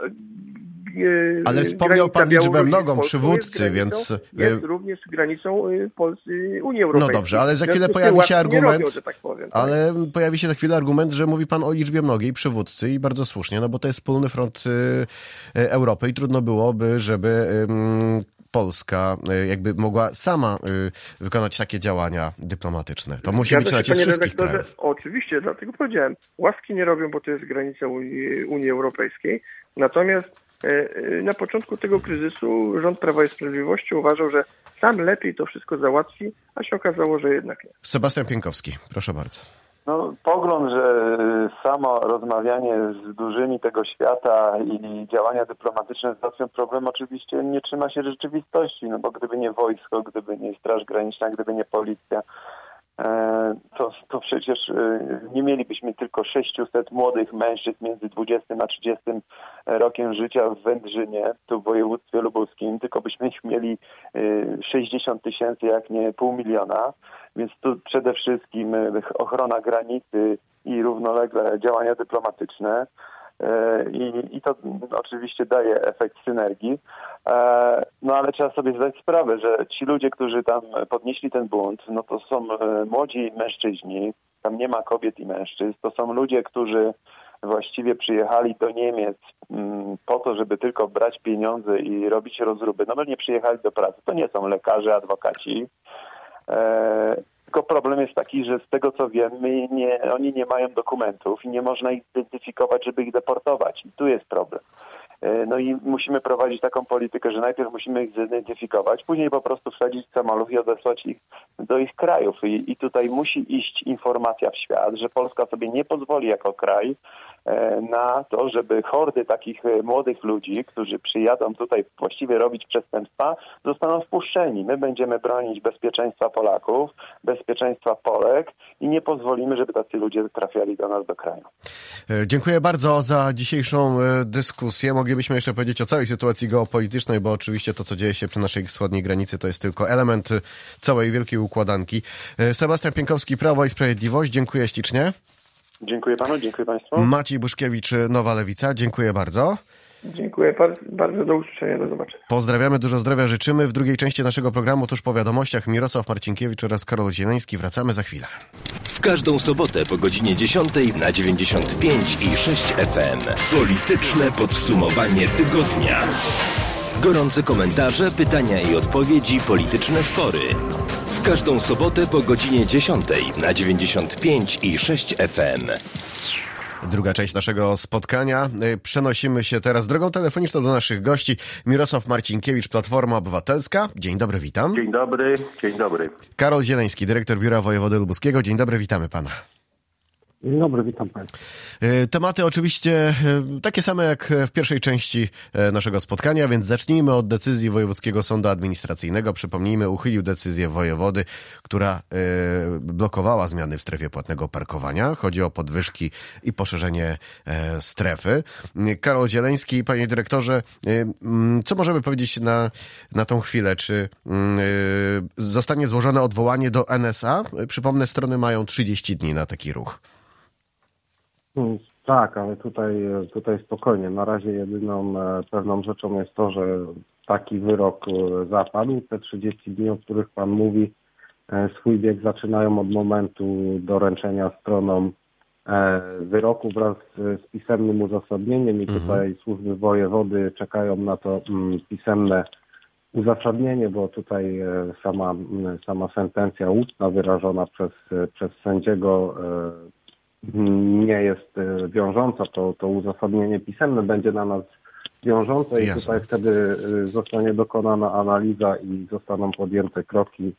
ale wspomniał pan liczbę mnogą przywódcy, jest więc... Jest również granicą Polski, Unii Europejskiej. No dobrze, ale za chwilę pojawi się argument, robią, tak powiem, ale tak? pojawi się za chwilę argument, że mówi pan o liczbie mnogiej przywódcy i bardzo słusznie, no bo to jest wspólny front Europy i trudno byłoby, żeby Polska jakby mogła sama wykonać takie działania dyplomatyczne. To musi ja być nacisk wszystkich krajów. Oczywiście, dlatego powiedziałem, łaski nie robią, bo to jest granica Unii, Unii Europejskiej. Natomiast na początku tego kryzysu rząd Prawa i Sprawiedliwości uważał, że sam lepiej to wszystko załatwi, a się okazało, że jednak nie. Sebastian Pienkowski, proszę bardzo. No, pogląd, że samo rozmawianie z dużymi tego świata i działania dyplomatyczne załatwią problem, oczywiście nie trzyma się rzeczywistości, no bo gdyby nie wojsko, gdyby nie Straż Graniczna, gdyby nie policja, to, to przecież nie mielibyśmy tylko sześciuset młodych mężczyzn między dwudziestym a trzydziestym rokiem życia w Wędrzynie, tu w województwie lubuskim, tylko byśmy ich mieli sześćdziesiąt tysięcy, jak nie pół miliona. Więc tu przede wszystkim ochrona granicy i równolegle działania dyplomatyczne. I, I to oczywiście daje efekt synergii. No ale trzeba sobie zdać sprawę, że ci ludzie, którzy tam podnieśli ten bunt, no to są młodzi mężczyźni, tam nie ma kobiet i mężczyzn, to są ludzie, którzy właściwie przyjechali do Niemiec po to, żeby tylko brać pieniądze i robić rozruby. No bo nie przyjechali do pracy, to nie są lekarze, adwokaci. Tylko problem jest taki, że z tego co wiem, my nie, oni nie mają dokumentów i nie można ich zidentyfikować, żeby ich deportować. I tu jest problem. No i musimy prowadzić taką politykę, że najpierw musimy ich zidentyfikować, później po prostu wsadzić w samolot i odesłać ich do ich krajów. I, i tutaj musi iść informacja w świat, że Polska sobie nie pozwoli jako kraj na to, żeby hordy takich młodych ludzi, którzy przyjadą tutaj właściwie robić przestępstwa, zostaną wpuszczeni. My będziemy bronić bezpieczeństwa Polaków, bezpieczeństwa Polek i nie pozwolimy, żeby tacy ludzie trafiali do nas do kraju. Dziękuję bardzo za dzisiejszą dyskusję. Moglibyśmy jeszcze powiedzieć o całej sytuacji geopolitycznej, bo oczywiście to, co dzieje się przy naszej wschodniej granicy, to jest tylko element całej wielkiej układanki. Sebastian Pienkowski, Prawo i Sprawiedliwość. Dziękuję ślicznie. Dziękuję panu, dziękuję państwu. Maciej Buszkiewicz, Nowa Lewica. Dziękuję bardzo. Dziękuję bardzo, bardzo, do usłyszenia, do zobaczenia. Pozdrawiamy, dużo zdrowia życzymy. W drugiej części naszego programu tuż po wiadomościach Mirosław Marcinkiewicz oraz Karol Zieleński. Wracamy za chwilę. W każdą sobotę po godzinie dziesiątej na dziewięćdziesiąt pięć i sześć F M. Polityczne podsumowanie tygodnia. Gorące komentarze, pytania i odpowiedzi, polityczne spory. W każdą sobotę po godzinie dziesiątej na dziewięćdziesiąt pięć i sześć F M. Druga część naszego spotkania. Przenosimy się teraz drogą telefoniczną do naszych gości. Mirosław Marcinkiewicz, Platforma Obywatelska. Dzień dobry, witam. Dzień dobry, dzień dobry. Karol Zieleński, dyrektor Biura Wojewody Lubuskiego. Dzień dobry, witamy pana. Dzień dobry, witam państwa. Tematy oczywiście takie same jak w pierwszej części naszego spotkania, więc zacznijmy od decyzji Wojewódzkiego Sądu Administracyjnego. Przypomnijmy, uchylił decyzję wojewody, która blokowała zmiany w strefie płatnego parkowania. Chodzi o podwyżki i poszerzenie strefy. Karol Zieleński, panie dyrektorze, co możemy powiedzieć na, na tą chwilę? Czy zostanie złożone odwołanie do N S A? Przypomnę, strony mają trzydzieści dni na taki ruch. Tak, ale tutaj, tutaj spokojnie. Na razie jedyną pewną rzeczą jest to, że taki wyrok zapadł. Te trzydzieści dni, o których pan mówi, swój bieg zaczynają od momentu doręczenia stronom wyroku wraz z pisemnym uzasadnieniem i tutaj służby wojewody czekają na to pisemne uzasadnienie, bo tutaj sama, sama sentencja ustna wyrażona przez, przez sędziego nie jest wiążąca, to, to uzasadnienie pisemne będzie na nas wiążące i Jasne. Tutaj wtedy zostanie dokonana analiza i zostaną podjęte kroki.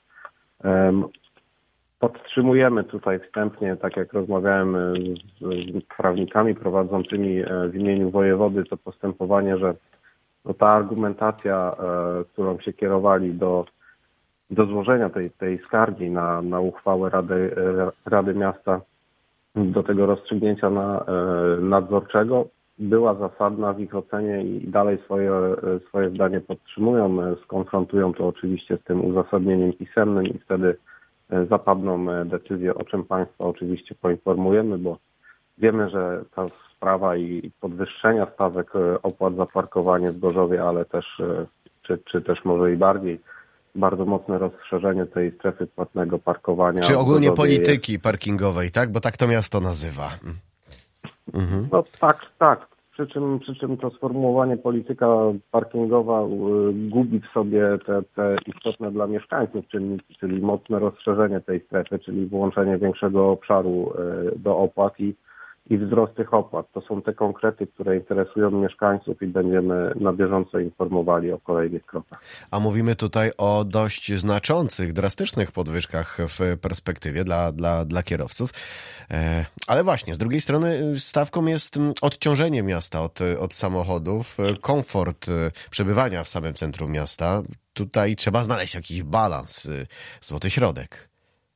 Podtrzymujemy tutaj wstępnie, tak jak rozmawiałem z prawnikami prowadzącymi w imieniu wojewody to postępowanie, że no ta argumentacja, którą się kierowali do, do złożenia tej, tej skargi na, na uchwałę Rady, Rady Miasta do tego rozstrzygnięcia na, nadzorczego była zasadna w ich ocenie i dalej swoje, swoje zdanie podtrzymują. Skonfrontują to oczywiście z tym uzasadnieniem pisemnym i wtedy zapadną decyzję, o czym państwa oczywiście poinformujemy, bo wiemy, że ta sprawa i podwyższenia stawek opłat za parkowanie w Gorzowie, ale też, czy, czy też może i bardziej, bardzo mocne rozszerzenie tej strefy płatnego parkowania. Czy ogólnie polityki jest... parkingowej, tak? Bo tak to miasto nazywa. Mhm. No tak, tak. Przy czym, przy czym to sformułowanie polityka parkingowa gubi w sobie te, te istotne dla mieszkańców czynniki, czyli mocne rozszerzenie tej strefy, czyli włączenie większego obszaru do opłat i i wzrost tych opłat. To są te konkrety, które interesują mieszkańców i będziemy na bieżąco informowali o kolejnych krokach. A mówimy tutaj o dość znaczących, drastycznych podwyżkach w perspektywie dla, dla, dla kierowców. Ale właśnie, z drugiej strony stawką jest odciążenie miasta od, od samochodów, komfort przebywania w samym centrum miasta. Tutaj trzeba znaleźć jakiś balans, złoty środek.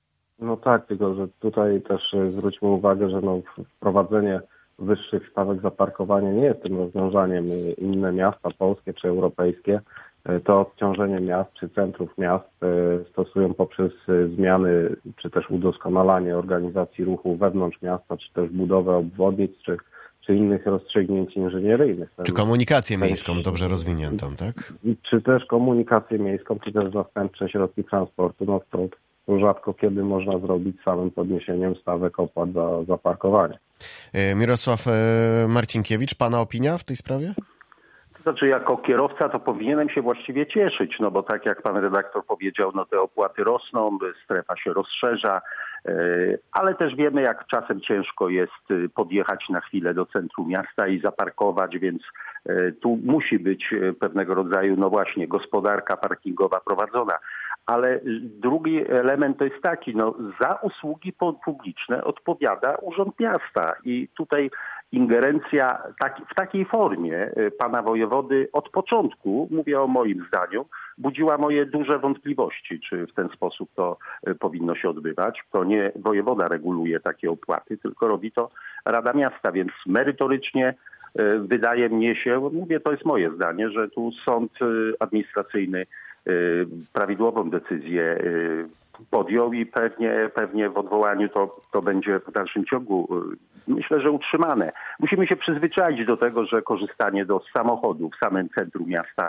No tak, tylko że tutaj też zwróćmy uwagę, że no wprowadzenie wyższych stawek za parkowanie nie jest tym rozwiązaniem. Inne miasta polskie czy europejskie to odciążenie miast czy centrów miast stosują poprzez zmiany czy też udoskonalanie organizacji ruchu wewnątrz miasta, czy też budowę obwodnic, czy, czy innych rozstrzygnięć inżynieryjnych. Czy komunikację miejską dobrze rozwiniętą, tak? Czy też komunikację miejską, czy też zastępcze środki transportu. No to, to rzadko kiedy można zrobić samym podniesieniem stawek opłat za, za parkowanie. Mirosław Marcinkiewicz, pana opinia w tej sprawie? To znaczy, jako kierowca to powinienem się właściwie cieszyć, no bo tak jak pan redaktor powiedział, no te opłaty rosną, strefa się rozszerza, ale też wiemy, jak czasem ciężko jest podjechać na chwilę do centrum miasta i zaparkować, więc tu musi być pewnego rodzaju, no właśnie, gospodarka parkingowa prowadzona. Ale drugi element to jest taki, no za usługi publiczne odpowiada Urząd Miasta i tutaj ingerencja tak, w takiej formie pana wojewody od początku, mówię o moim zdaniu, budziła moje duże wątpliwości, czy w ten sposób to powinno się odbywać. To nie wojewoda reguluje takie opłaty, tylko robi to Rada Miasta, więc merytorycznie wydaje mnie się, mówię, to jest moje zdanie, że tu sąd administracyjny prawidłową decyzję podjął i pewnie, pewnie w odwołaniu to, to będzie w dalszym ciągu, myślę, że utrzymane. Musimy się przyzwyczaić do tego, że korzystanie do samochodu w samym centrum miasta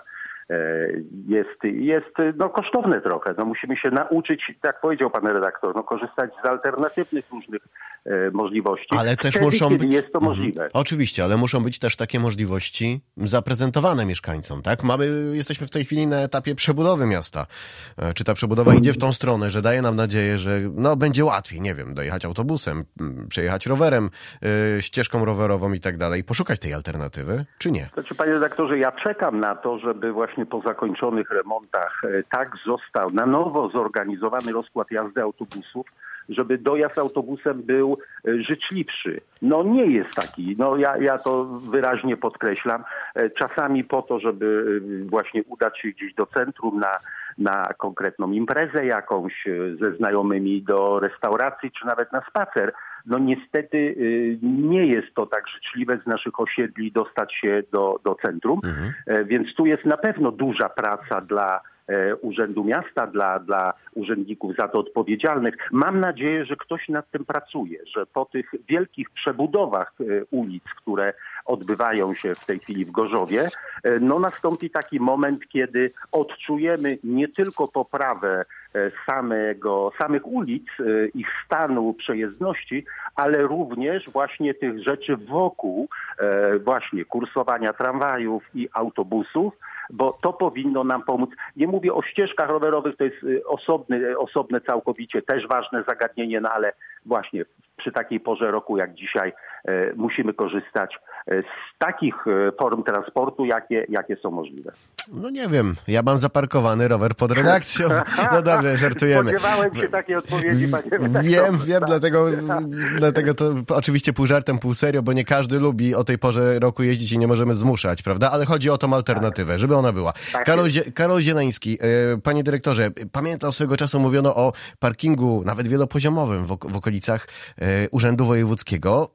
jest, jest no, kosztowne trochę. No, musimy się nauczyć, jak powiedział pan redaktor, no, korzystać z alternatywnych różnych e, możliwości. Ale też Wtedy, muszą kiedy być... jest to możliwe. Mhm. Oczywiście, ale muszą być też takie możliwości zaprezentowane mieszkańcom, tak? Mamy, jesteśmy w tej chwili na etapie przebudowy miasta. Czy ta przebudowa idzie w tą stronę, że daje nam nadzieję, że no, będzie łatwiej, nie wiem, dojechać autobusem, przejechać rowerem, yy, ścieżką rowerową i tak dalej. Poszukać tej alternatywy, czy nie? Znaczy, panie redaktorze, ja czekam na to, żeby właśnie po zakończonych remontach tak został na nowo zorganizowany rozkład jazdy autobusów, żeby dojazd autobusem był życzliwszy. No nie jest taki. No ja, ja to wyraźnie podkreślam. Czasami po to, żeby właśnie udać się gdzieś do centrum na, na konkretną imprezę jakąś ze znajomymi do restauracji, czy nawet na spacer, no niestety nie jest to tak życzliwe z naszych osiedli dostać się do, do centrum, mhm. Więc tu jest na pewno duża praca dla Urzędu Miasta, dla, dla urzędników za to odpowiedzialnych. Mam nadzieję, że ktoś nad tym pracuje, że po tych wielkich przebudowach ulic, które odbywają się w tej chwili w Gorzowie, no nastąpi taki moment, kiedy odczujemy nie tylko poprawę samego, samych ulic, ich stanu przejezdności, ale również właśnie tych rzeczy wokół właśnie kursowania tramwajów i autobusów, bo to powinno nam pomóc. Nie mówię o ścieżkach rowerowych, to jest osobny, osobne całkowicie też ważne zagadnienie, no ale właśnie przy takiej porze roku jak dzisiaj e, musimy korzystać z takich form transportu, jakie, jakie są możliwe. No nie wiem, ja mam zaparkowany rower pod redakcją. No dobrze, żartujemy. Spodziewałem się takiej odpowiedzi, panie redaktorze. Wiem, wiem, dlatego, dlatego to oczywiście pół żartem, pół serio, bo nie każdy lubi o tej porze roku jeździć i nie możemy zmuszać, prawda? Ale chodzi o tą alternatywę, żeby ona była. Tak Karol, Karol Zielański, panie dyrektorze, pamiętam swego czasu mówiono o parkingu, nawet wielopoziomowym w, ok- w okolicach Urzędu Wojewódzkiego.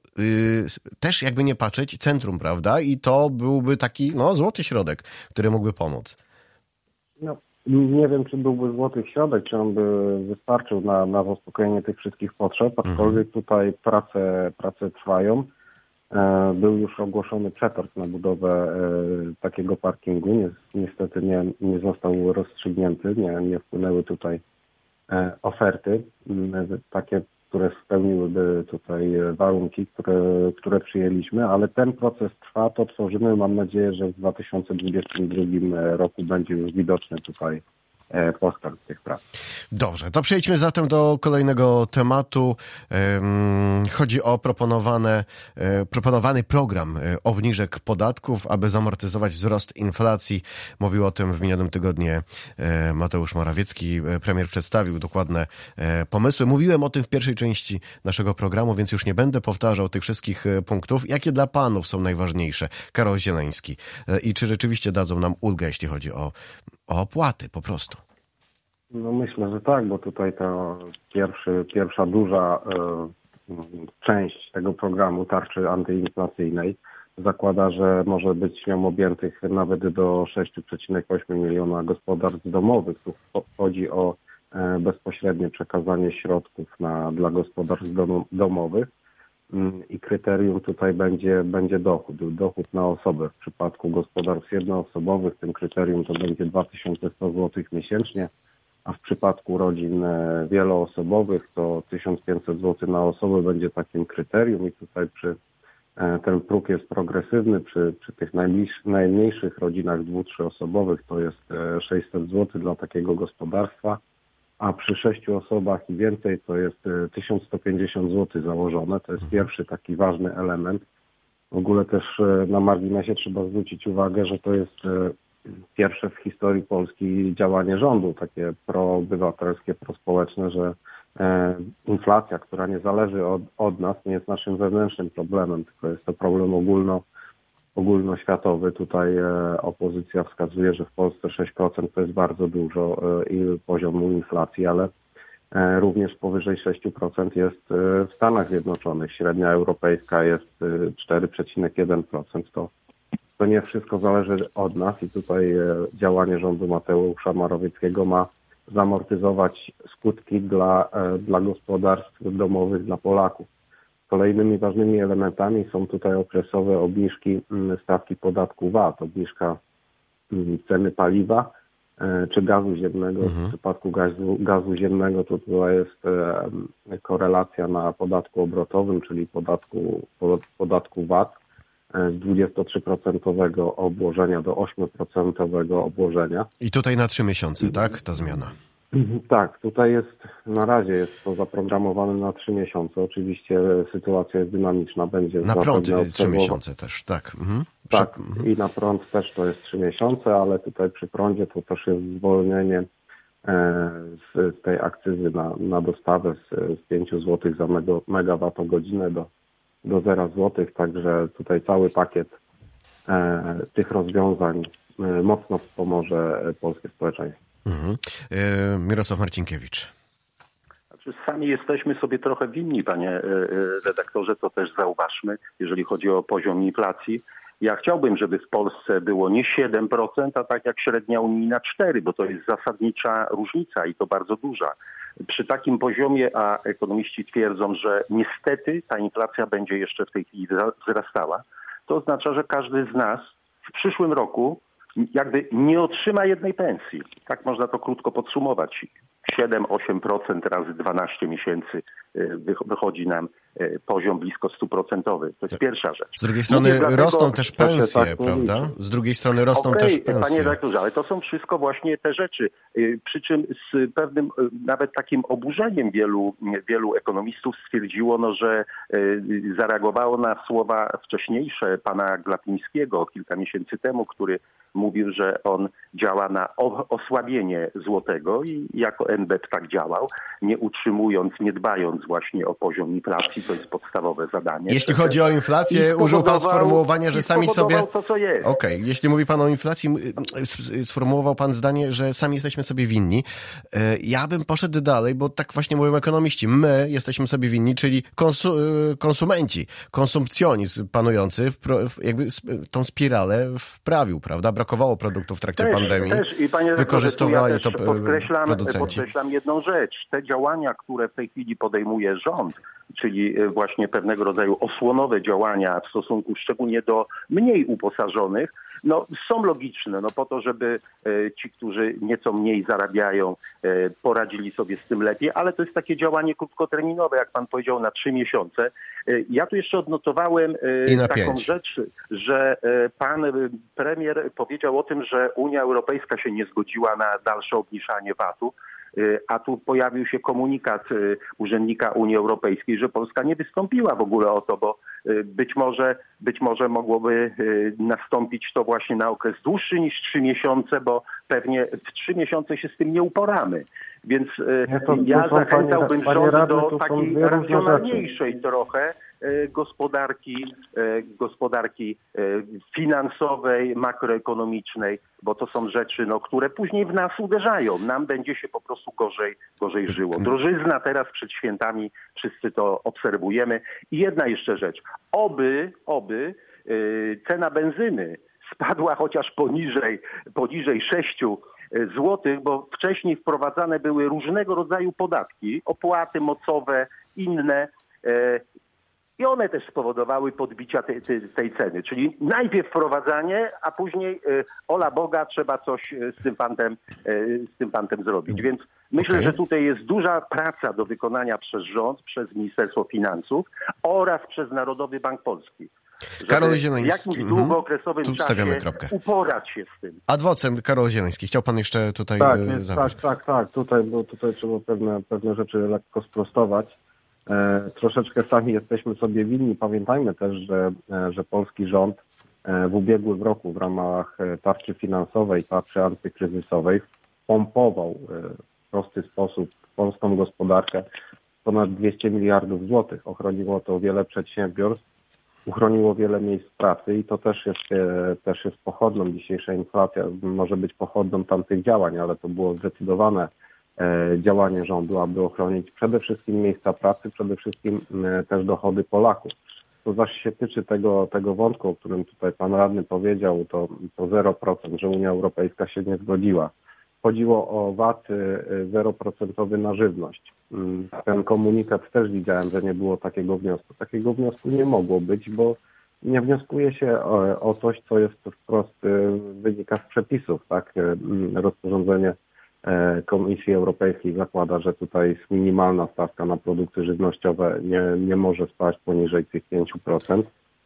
Też jakby nie patrzeć, centrum, prawda? I to byłby taki, no, złoty środek, który mógłby pomóc. No, nie wiem, czy byłby złoty środek, czy on by wystarczył na, na zaspokojenie tych wszystkich potrzeb, aczkolwiek mhm. tutaj prace, prace trwają. E, był już ogłoszony przetarg na budowę e, takiego parkingu. Ni- niestety nie, nie został rozstrzygnięty, nie, nie wpłynęły tutaj e, oferty e, takie, które spełniłyby tutaj warunki, które, które przyjęliśmy, ale ten proces trwa, to tworzymy. Mam nadzieję, że w dwa tysiące dwudziestym drugim roku będzie już widoczny tutaj postęp tych prac. Dobrze, to przejdźmy zatem do kolejnego tematu. Chodzi o proponowane, proponowany program obniżek podatków, aby zamortyzować wzrost inflacji. Mówił o tym w minionym tygodniu Mateusz Morawiecki. Premier przedstawił dokładne pomysły. Mówiłem o tym w pierwszej części naszego programu, więc już nie będę powtarzał tych wszystkich punktów. Jakie dla panów są najważniejsze? Karol Zielański. I czy rzeczywiście dadzą nam ulgę, jeśli chodzi o, o opłaty po prostu? No myślę, że tak, bo tutaj ta pierwszy, pierwsza duża y, część tego programu tarczy antyinflacyjnej zakłada, że może być nią objętych nawet do sześć przecinek osiem miliona gospodarstw domowych. Tu chodzi o y, bezpośrednie przekazanie środków na, dla gospodarstw dom, domowych y, i kryterium tutaj będzie, będzie dochód, dochód na osobę. W przypadku gospodarstw jednoosobowych tym kryterium to będzie dwa tysiące sto złotych miesięcznie, a w przypadku rodzin wieloosobowych to tysiąc pięćset złotych na osobę będzie takim kryterium i tutaj przy ten próg jest progresywny, przy, przy tych najmniejszych rodzinach dwu-, trzyosobowych to jest sześćset złotych dla takiego gospodarstwa, a przy sześciu osobach i więcej to jest tysiąc sto pięćdziesiąt złotych założone. To jest pierwszy taki ważny element. W ogóle też na marginesie trzeba zwrócić uwagę, że to jest pierwsze w historii Polski działanie rządu, takie proobywatelskie, prospołeczne, że e, inflacja, która nie zależy od, od nas, nie jest naszym wewnętrznym problemem, tylko jest to problem ogólno, ogólnoświatowy. Tutaj e, opozycja wskazuje, że w Polsce sześć procent to jest bardzo dużo e, i poziomu inflacji, ale e, również powyżej sześć procent jest e, w Stanach Zjednoczonych. Średnia europejska jest e, cztery przecinek jeden procent. To To nie wszystko zależy od nas i tutaj działanie rządu Mateusza Morawieckiego ma zamortyzować skutki dla, dla gospodarstw domowych, dla Polaków. Kolejnymi ważnymi elementami są tutaj okresowe obniżki stawki podatku V A T, obniżka ceny paliwa czy gazu ziemnego. Mhm. W przypadku gazu, gazu ziemnego to tutaj jest korelacja na podatku obrotowym, czyli podatku, podatku V A T. Z dwudziestotrzyprocentowego obłożenia do ośmioprocentowego obłożenia. I tutaj na trzy miesiące, tak? Ta zmiana. Tak, tutaj jest, na razie jest to zaprogramowane na trzy miesiące. Oczywiście sytuacja jest dynamiczna, będzie na prąd trzy miesiące też, tak. Mhm. Tak, mhm. I na prąd też to jest trzy miesiące, ale tutaj przy prądzie to też jest zwolnienie z, z tej akcyzy na, na dostawę z, z pięć złotych za megawattogodzinę do do zera złotych, także tutaj cały pakiet e, tych rozwiązań e, mocno wspomoże polskie społeczeństwo. Mhm. E, Mirosław Marcinkiewicz. Znaczy, sami jesteśmy sobie trochę winni, panie e, redaktorze, to też zauważmy, jeżeli chodzi o poziom inflacji. Ja chciałbym, żeby w Polsce było nie siedem procent, a tak jak średnia unijna cztery procent, bo to jest zasadnicza różnica i to bardzo duża. Przy takim poziomie, a ekonomiści twierdzą, że niestety ta inflacja będzie jeszcze w tej chwili wzrastała, to oznacza, że każdy z nas w przyszłym roku jakby nie otrzyma jednej pensji. Tak można to krótko podsumować. siedem do ośmiu procent razy dwanaście miesięcy wychodzi nam poziom blisko stuprocentowy. To jest pierwsza rzecz. Z drugiej strony Mówię, rosną dlatego, też pensje, tak, prawda? Z drugiej strony rosną okay, też pensje. Panie redaktorze, ale to są wszystko właśnie te rzeczy. Przy czym z pewnym nawet takim oburzeniem wielu, wielu ekonomistów stwierdziło, no, że zareagowało na słowa wcześniejsze pana Glapińskiego kilka miesięcy temu, który mówił, że on działa na osłabienie złotego i jako N B P tak działał, nie utrzymując, nie dbając właśnie o poziom inflacji, to jest podstawowe zadanie. Jeśli chodzi o inflację, użył pan sformułowania, że sami sobie... to, co jest. Okej, okay. Jeśli mówi pan o inflacji, sformułował pan zdanie, że sami jesteśmy sobie winni. Ja bym poszedł dalej, bo tak właśnie mówią ekonomiści. My jesteśmy sobie winni, czyli konsu- konsumenci, konsumpcjonizm panujący jakby tą spiralę wprawił, prawda? Brakowało produktów w trakcie też, pandemii. Też. I panie wykorzystywali ja to podkreślam, producenci. Podkreślam jedną rzecz. Te działania, które w tej chwili podejmuje rząd, czyli właśnie pewnego rodzaju osłonowe działania w stosunku szczególnie do mniej uposażonych, no są logiczne, no po to, żeby e, ci, którzy nieco mniej zarabiają, e, poradzili sobie z tym lepiej, ale to jest takie działanie krótkoterminowe, jak pan powiedział, na trzy miesiące. E, ja tu jeszcze odnotowałem e, taką pięć. rzecz, że e, pan e, premier powiedział o tym, że Unia Europejska się nie zgodziła na dalsze obniżanie V A T-u. A tu pojawił się komunikat urzędnika Unii Europejskiej, że Polska nie wystąpiła w ogóle o to, bo być może, być może mogłoby nastąpić to właśnie na okres dłuższy niż trzy miesiące, bo pewnie w trzy miesiące się z tym nie uporamy. Więc ja, to, ja zachęcałbym rząd do takiej racjonalniejszej trochę gospodarki, gospodarki finansowej, makroekonomicznej, bo to są rzeczy, no, które później w nas uderzają. Nam będzie się po prostu gorzej, gorzej żyło. Drożyzna teraz przed świętami, wszyscy to obserwujemy. I jedna jeszcze rzecz. Oby, oby cena benzyny spadła chociaż poniżej, poniżej sześciu złotych, bo wcześniej wprowadzane były różnego rodzaju podatki, opłaty mocowe, inne i one też spowodowały podbicia tej, tej, tej ceny. Czyli najpierw wprowadzanie, a później ola Boga trzeba coś z tym fantem, z tym fantem zrobić. Więc myślę, okay. że tutaj jest duża praca do wykonania przez rząd, przez Ministerstwo Finansów oraz przez Narodowy Bank Polski. Karol Zieleński. W jakimś długookresowym tu czasie kropkę. uporać się z tym. Adwocem Karol Zieleński. Chciał pan jeszcze tutaj tak, e, tak, tak, tak. Tutaj, bo tutaj trzeba pewne, pewne rzeczy lekko sprostować. E, troszeczkę sami jesteśmy sobie winni. Pamiętajmy też, że, e, że polski rząd e, w ubiegłym roku w ramach tarczy finansowej, tarczy antykryzysowej pompował e, w prosty sposób polską gospodarkę ponad dwieście miliardów złotych. Ochroniło to wiele przedsiębiorstw, uchroniło wiele miejsc pracy i to też jest, też jest pochodną. Dzisiejsza inflacja może być pochodną tamtych działań, ale to było zdecydowane działanie rządu, aby ochronić przede wszystkim miejsca pracy, przede wszystkim też dochody Polaków. To zaś się tyczy tego, tego wątku, o którym tutaj pan radny powiedział, to, to zero procent, że Unia Europejska się nie zgodziła. Chodziło o V A T zero procent na żywność. Ten komunikat też widziałem, że nie było takiego wniosku. Takiego wniosku nie mogło być, bo nie wnioskuje się o, o coś, co jest wprost wynika z przepisów. Tak? Rozporządzenie Komisji Europejskiej zakłada, że tutaj jest minimalna stawka na produkty żywnościowe nie, nie może spaść poniżej tych pięć procent.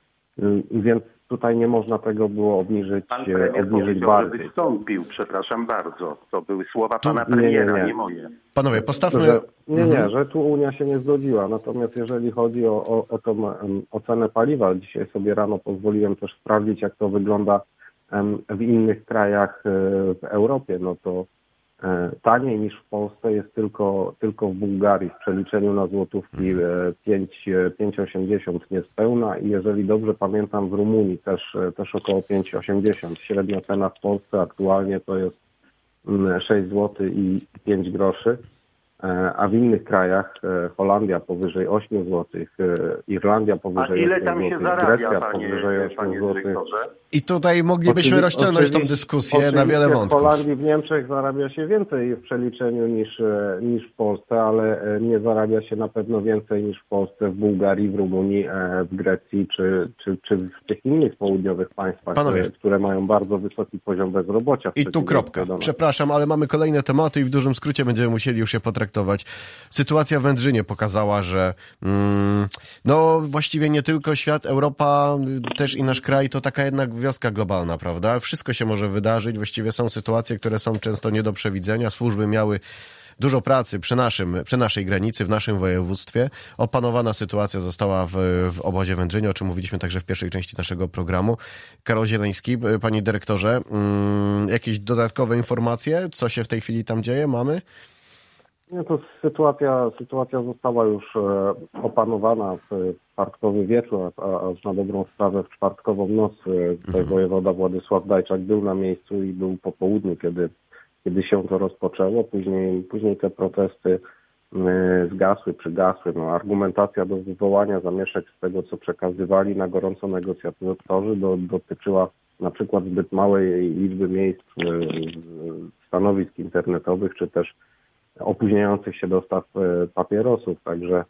Więc tutaj nie można tego było obniżyć, Pan premier obniżyć bardziej. Wystąpił, przepraszam bardzo. To były słowa tu, pana premiera, nie, nie, nie. nie moje. Panowie, postawmy... Że, nie, nie, mhm. że tu Unia się nie zgodziła. Natomiast jeżeli chodzi o, o, o tą um, ocenę paliwa, dzisiaj sobie rano pozwoliłem też sprawdzić, jak to wygląda um, w innych krajach um, w Europie, no to taniej niż w Polsce jest tylko, tylko w Bułgarii w przeliczeniu na złotówki pięć osiemdziesiąt niespełna i jeżeli dobrze pamiętam w Rumunii też, też około pięć osiemdziesiąt. Średnia cena w Polsce aktualnie to jest sześć złotych i pięć groszy, a w innych krajach Holandia powyżej osiem złotych, Irlandia powyżej osiem złotych. A ile osiem tam się złotych, zarabia, Grecja panie, powyżej osiem panie złotych. dyrektorze? I tutaj moglibyśmy Oczywi- rozciągnąć tą oczywi- dyskusję na wiele wątków. W Holandii, w Niemczech zarabia się więcej w przeliczeniu niż, niż w Polsce, ale nie zarabia się na pewno więcej niż w Polsce, w Bułgarii, w Rumunii, w Grecji czy, czy, czy w tych innych południowych państwach, Panowie, które mają bardzo wysoki poziom bezrobocia. I tu kropka. Przepraszam, ale mamy kolejne tematy i w dużym skrócie będziemy musieli już je potraktować. Sytuacja w Wędrzynie pokazała, że mm, no właściwie nie tylko świat, Europa, też i nasz kraj to taka jednak wioska globalna, prawda? Wszystko się może wydarzyć. Właściwie są sytuacje, które są często nie do przewidzenia. Służby miały dużo pracy przy, naszym, przy naszej granicy, w naszym województwie. Opanowana sytuacja została w, w obozie Wędrzynie, o czym mówiliśmy także w pierwszej części naszego programu. Karol Zieleński, panie dyrektorze, mm, jakieś dodatkowe informacje? Co się w tej chwili tam dzieje? Mamy? No to sytuacja, sytuacja została już e, opanowana w czwartkowy wieczór, a, a na dobrą sprawę w czwartkową noc. E, tutaj wojewoda Władysław Dajczak był na miejscu i był po południu, kiedy, kiedy się to rozpoczęło. Później, później te protesty e, zgasły, przygasły. No, argumentacja do wywołania zamieszek z tego, co przekazywali na gorąco negocjatorzy, do, dotyczyła na przykład zbyt małej liczby miejsc e, stanowisk internetowych, czy też opóźniających się dostaw papierosów, także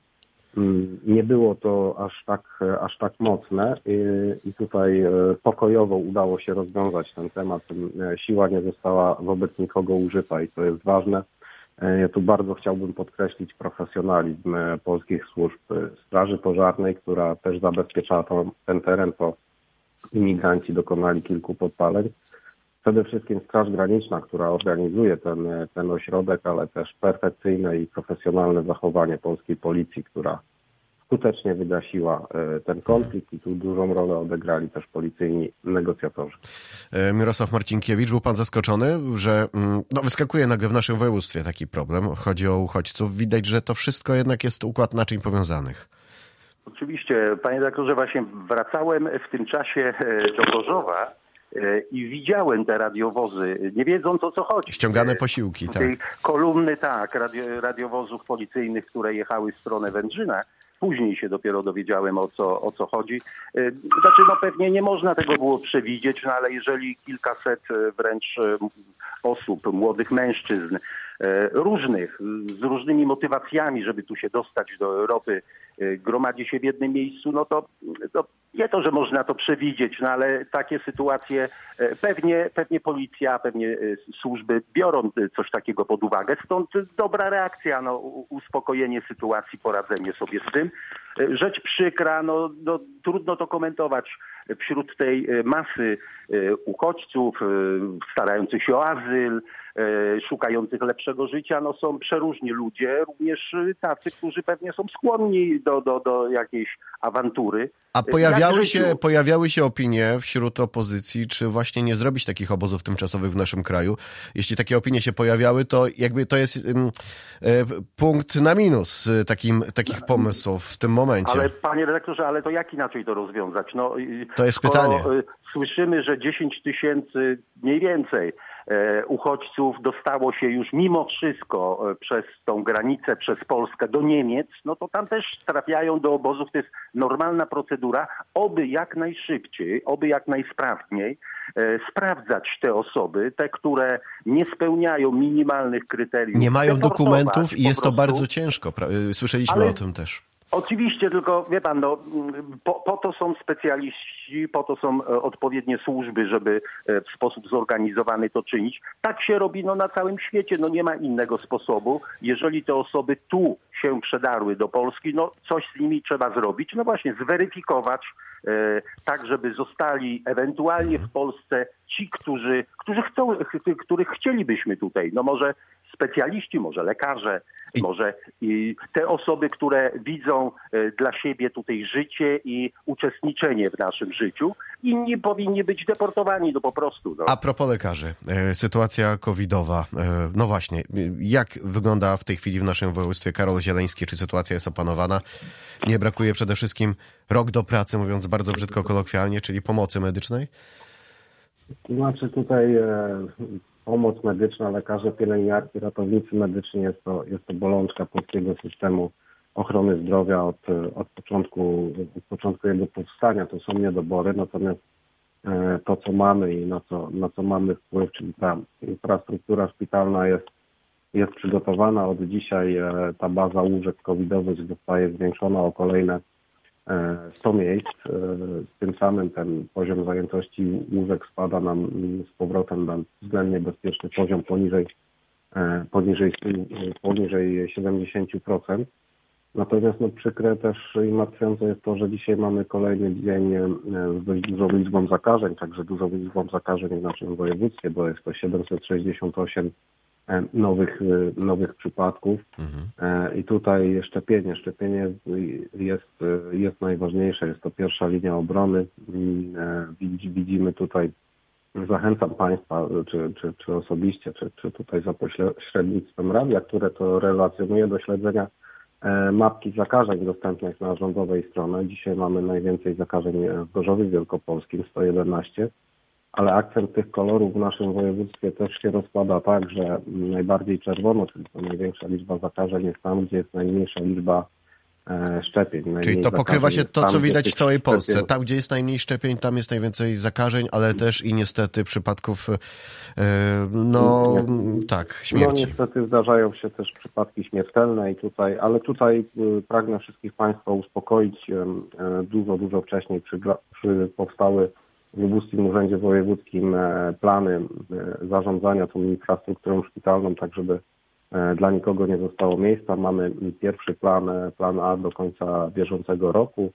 nie było to aż tak, aż tak mocne i, i tutaj pokojowo udało się rozwiązać ten temat. Siła nie została wobec nikogo użyta i to jest ważne. Ja tu bardzo chciałbym podkreślić profesjonalizm polskich służb Straży Pożarnej, która też zabezpieczała to, ten teren, po imigranci dokonali kilku podpaleń. Przede wszystkim Straż Graniczna, która organizuje ten, ten ośrodek, ale też perfekcyjne i profesjonalne zachowanie polskiej policji, która skutecznie wygasiła ten konflikt i tu dużą rolę odegrali też policyjni negocjatorzy. Mirosław Marcinkiewicz, był pan zaskoczony, że no, wyskakuje nagle w naszym województwie taki problem, chodzi o uchodźców. Widać, że to wszystko jednak jest układ naczyń powiązanych. Oczywiście, panie redaktorze, właśnie wracałem w tym czasie do Gorzowa i widziałem te radiowozy, nie wiedząc o co chodzi. Ściągane posiłki, tak. Tej kolumny, tak, radio, radiowozów policyjnych, które jechały w stronę Węgrzyna. Później się dopiero dowiedziałem o co, o co chodzi. Znaczy, no pewnie nie można tego było przewidzieć, no ale jeżeli kilkaset wręcz osób, młodych mężczyzn, różnych, z różnymi motywacjami, żeby tu się dostać do Europy, gromadzi się w jednym miejscu, no to, to nie to, że można to przewidzieć, no ale takie sytuacje pewnie, pewnie policja, pewnie służby biorą coś takiego pod uwagę. Stąd dobra reakcja, no, uspokojenie sytuacji, poradzenie sobie z tym. Rzecz przykra, no, no trudno to komentować. Wśród tej masy uchodźców starających się o azyl, szukających lepszego życia, no są przeróżni ludzie, również tacy, którzy pewnie są skłonni do, do, do jakiejś awantury. A pojawiały się, pojawiały się opinie wśród opozycji, czy właśnie nie zrobić takich obozów tymczasowych w naszym kraju. Jeśli takie opinie się pojawiały, to jakby to jest um, punkt na minus takim, takich pomysłów w tym momencie. Ale panie redaktorze, ale to jak inaczej to rozwiązać? No, to jest pytanie. Słyszymy, że dziesięć tysięcy mniej więcej uchodźców dostało się już mimo wszystko przez tą granicę, przez Polskę do Niemiec, no to tam też trafiają do obozów. To jest normalna procedura. Oby jak najszybciej, oby jak najsprawniej e, sprawdzać te osoby, te, które nie spełniają minimalnych kryteriów. Nie mają dokumentów i jest prostu. To bardzo ciężko. Słyszeliśmy Ale... o tym też. Oczywiście, tylko wie pan, no, po, po to są specjaliści, po to są odpowiednie służby, żeby w sposób zorganizowany to czynić. Tak się robi no, na całym świecie, no nie ma innego sposobu. Jeżeli te osoby tu się przedarły do Polski, no coś z nimi trzeba zrobić, no właśnie zweryfikować, e, tak żeby zostali ewentualnie w Polsce ci, którzy, którzy chcą, których chcielibyśmy tutaj, no może specjaliści, może lekarze, I... może i te osoby, które widzą dla siebie tutaj życie i uczestniczenie w naszym życiu. Inni powinni być deportowani, no po prostu. No. A propos lekarzy, sytuacja covidowa, no właśnie, jak wygląda w tej chwili w naszym województwie? Karol Zieleński, czy sytuacja jest opanowana? Nie brakuje przede wszystkim rok do pracy, mówiąc bardzo brzydko kolokwialnie, czyli pomocy medycznej? To znaczy tutaj e, pomoc medyczna, lekarze, pielęgniarki, ratownicy medyczni jest to, jest to bolączka polskiego systemu ochrony zdrowia od, od, początku, od początku jego powstania. To są niedobory, natomiast e, to, co mamy i na co, na co mamy wpływ, czyli ta infrastruktura szpitalna jest, jest przygotowana. Od dzisiaj e, ta baza łóżek covidowych zostaje zwiększona o kolejne sto miejsc. Z tym samym ten poziom zajętości łóżek spada nam z powrotem na względnie bezpieczny poziom poniżej, poniżej, poniżej siedemdziesiąt procent. Natomiast no, przykre też i martwiące jest to, że dzisiaj mamy kolejny dzień z dość dużą liczbą zakażeń, także dużą liczbą zakażeń w naszym województwie, bo jest to siedemset sześćdziesiąt osiem nowych, nowych przypadków. Mhm. I tutaj szczepienie. Szczepienie jest, jest najważniejsze. Jest to pierwsza linia obrony. Widzimy tutaj, zachęcam Państwa, czy, czy, czy osobiście, czy, czy tutaj za pośrednictwem radia, które to relacjonuje, do śledzenia mapki zakażeń dostępnych na rządowej stronie. Dzisiaj mamy najwięcej zakażeń w Gorzowie Wielkopolskim, sto jedenaście. Ale akcent tych kolorów w naszym województwie też się rozkłada tak, że najbardziej czerwono, czyli to największa liczba zakażeń jest tam, gdzie jest najmniejsza liczba e, szczepień. Czyli to pokrywa się to, tam, co widać w całej Polsce. Szczepień... Tam, gdzie jest najmniej szczepień, tam jest najwięcej zakażeń, ale też i niestety przypadków, e, no nie, tak, śmierci. No niestety zdarzają się też przypadki śmiertelne i tutaj, ale tutaj pragnę wszystkich Państwa uspokoić. E, dużo, dużo wcześniej przy, przy powstały w Lubuskim Urzędzie Wojewódzkim plany zarządzania tą infrastrukturą szpitalną, tak żeby dla nikogo nie zostało miejsca. Mamy pierwszy plan, plan A do końca bieżącego roku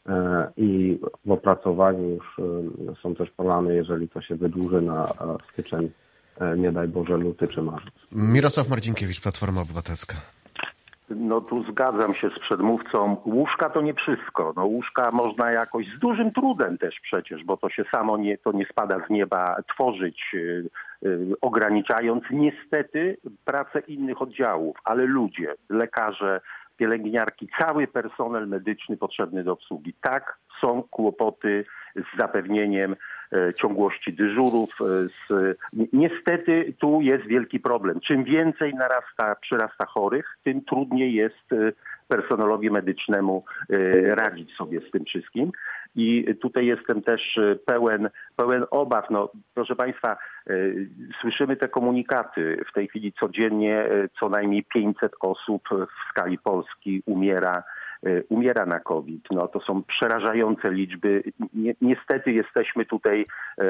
i w opracowaniu już są też plany, jeżeli to się wydłuży na styczeń, nie daj Boże, luty czy marzec. Mirosław Marcinkiewicz, Platforma Obywatelska. No tu zgadzam się z przedmówcą. Łóżka to nie wszystko. No łóżka można jakoś z dużym trudem też przecież, bo to się samo nie, to nie spada z nieba, tworzyć, yy, yy, ograniczając niestety pracę innych oddziałów, ale ludzie, lekarze, pielęgniarki, cały personel medyczny potrzebny do obsługi. Tak, są kłopoty z zapewnieniem ciągłości dyżurów. Z... Niestety tu jest wielki problem. Czym więcej narasta, przyrasta chorych, tym trudniej jest personelowi medycznemu radzić sobie z tym wszystkim. I tutaj jestem też pełen, pełen obaw. No, proszę Państwa, słyszymy te komunikaty. W tej chwili codziennie co najmniej pięćset osób w skali Polski umiera umiera na COVID. No, to są przerażające liczby. Niestety jesteśmy tutaj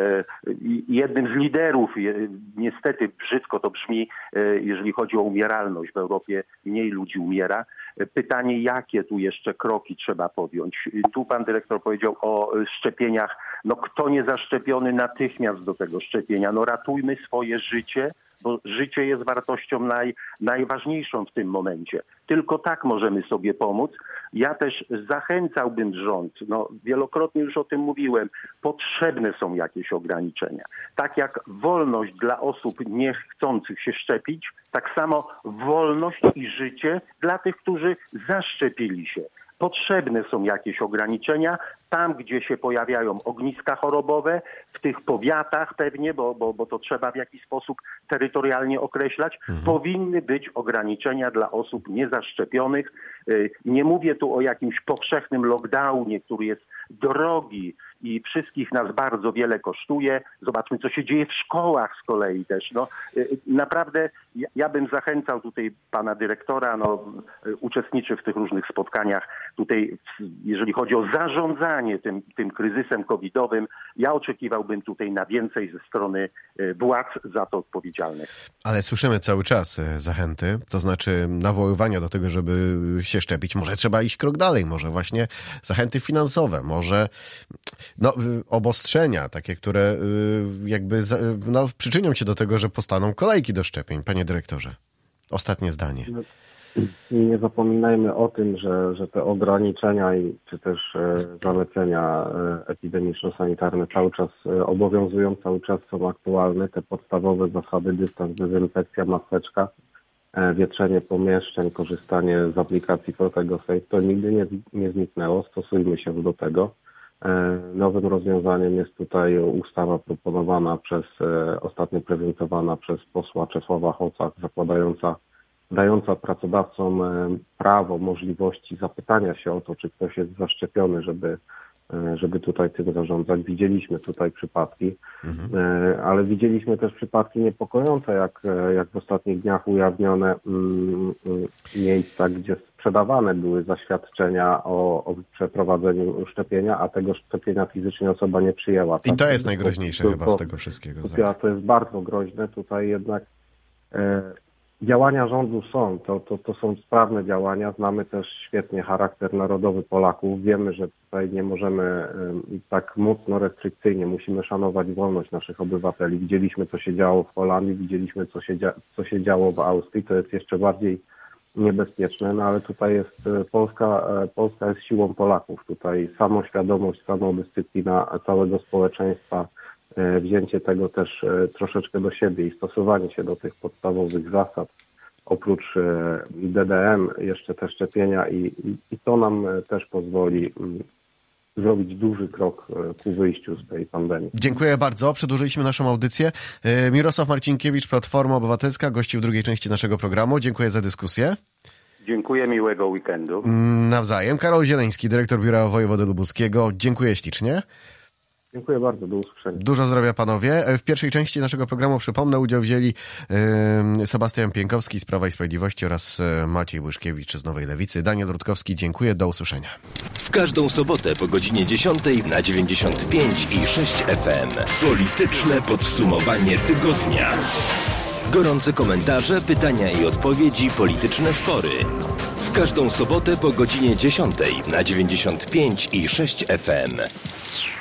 jednym z liderów. Niestety brzydko to brzmi, jeżeli chodzi o umieralność. W Europie mniej ludzi umiera. Pytanie, jakie tu jeszcze kroki trzeba podjąć? Tu pan dyrektor powiedział o szczepieniach. No, kto nie zaszczepiony, natychmiast do tego szczepienia. No, ratujmy swoje życie, bo życie jest wartością naj, najważniejszą w tym momencie. Tylko tak możemy sobie pomóc. Ja też zachęcałbym rząd, no wielokrotnie już o tym mówiłem, potrzebne są jakieś ograniczenia. Tak jak wolność dla osób niechcących się szczepić, tak samo wolność i życie dla tych, którzy zaszczepili się. Potrzebne są jakieś ograniczenia tam, gdzie się pojawiają ogniska chorobowe, w tych powiatach pewnie, bo, bo, bo to trzeba w jakiś sposób terytorialnie określać, mhm. powinny być ograniczenia dla osób niezaszczepionych. Nie mówię tu o jakimś powszechnym lockdownie, który jest drogi i wszystkich nas bardzo wiele kosztuje. Zobaczmy, co się dzieje w szkołach z kolei też. No, naprawdę ja, ja bym zachęcał tutaj pana dyrektora, no, uczestniczy w tych różnych spotkaniach. Tutaj, jeżeli chodzi o zarządzanie tym, tym kryzysem covidowym, ja oczekiwałbym tutaj na więcej ze strony władz za to odpowiedzialnych. Ale słyszymy cały czas zachęty, to znaczy nawoływania do tego, żeby się szczepić. Może trzeba iść krok dalej, może właśnie zachęty finansowe, może no, obostrzenia, takie, które jakby no, przyczynią się do tego, że powstaną kolejki do szczepień. Panie dyrektorze, ostatnie zdanie. Nie zapominajmy o tym, że, że te ograniczenia i czy też zalecenia epidemiczno-sanitarne cały czas obowiązują, cały czas są aktualne. Te podstawowe zasady, dystans, dezynfekcja, maseczka, wietrzenie pomieszczeń, korzystanie z aplikacji Protego Safe, to nigdy nie, nie zniknęło. Stosujmy się do tego. Nowym rozwiązaniem jest tutaj ustawa proponowana przez, ostatnio prezentowana przez posła Czesława Hoca, zakładająca, dająca pracodawcom prawo, możliwości zapytania się o to, czy ktoś jest zaszczepiony, żeby, żeby tutaj tym zarządzać. Widzieliśmy tutaj przypadki, mhm. ale widzieliśmy też przypadki niepokojące, jak, jak w ostatnich dniach ujawnione miejsca, gdzie sprzedawane były zaświadczenia o, o przeprowadzeniu szczepienia, a tego szczepienia fizycznie osoba nie przyjęła. I to jest najgroźniejsze to, chyba z tego wszystkiego. Tak. To jest bardzo groźne. Tutaj jednak e, działania rządu są. To, to, to są sprawne działania. Znamy też świetnie charakter narodowy Polaków. Wiemy, że tutaj nie możemy e, tak mocno restrykcyjnie. Musimy szanować wolność naszych obywateli. Widzieliśmy, co się działo w Holandii, widzieliśmy, co się, dzia- co się działo w Austrii. To jest jeszcze bardziej niebezpieczne, no ale tutaj jest Polska, Polska jest siłą Polaków. Tutaj samoświadomość, samodyscyplina całego społeczeństwa, wzięcie tego też troszeczkę do siebie i stosowanie się do tych podstawowych zasad. Oprócz D D M jeszcze te szczepienia i, i, i to nam też pozwoli zrobić duży krok ku wyjściu z tej pandemii. Dziękuję bardzo. Przedłużyliśmy naszą audycję. Mirosław Marcinkiewicz, Platforma Obywatelska, gościł w drugiej części naszego programu. Dziękuję za dyskusję. Dziękuję, miłego weekendu. Nawzajem. Karol Zieleński, dyrektor Biura Wojewody Lubuskiego. Dziękuję ślicznie. Dziękuję bardzo, do usłyszenia. Dużo zdrowia, panowie. W pierwszej części naszego programu, przypomnę, udział wzięli yy, Sebastian Pienkowski z Prawa i Sprawiedliwości oraz Maciej Łyszkiewicz z Nowej Lewicy. Daniel Rutkowski, dziękuję, do usłyszenia. W każdą sobotę po godzinie dziesiątej na dziewięćdziesiąt pięć i sześć F M. Polityczne podsumowanie tygodnia. Gorące komentarze, pytania i odpowiedzi, polityczne spory. W każdą sobotę po godzinie dziesiątej na dziewięćdziesiąt pięć i sześć F M.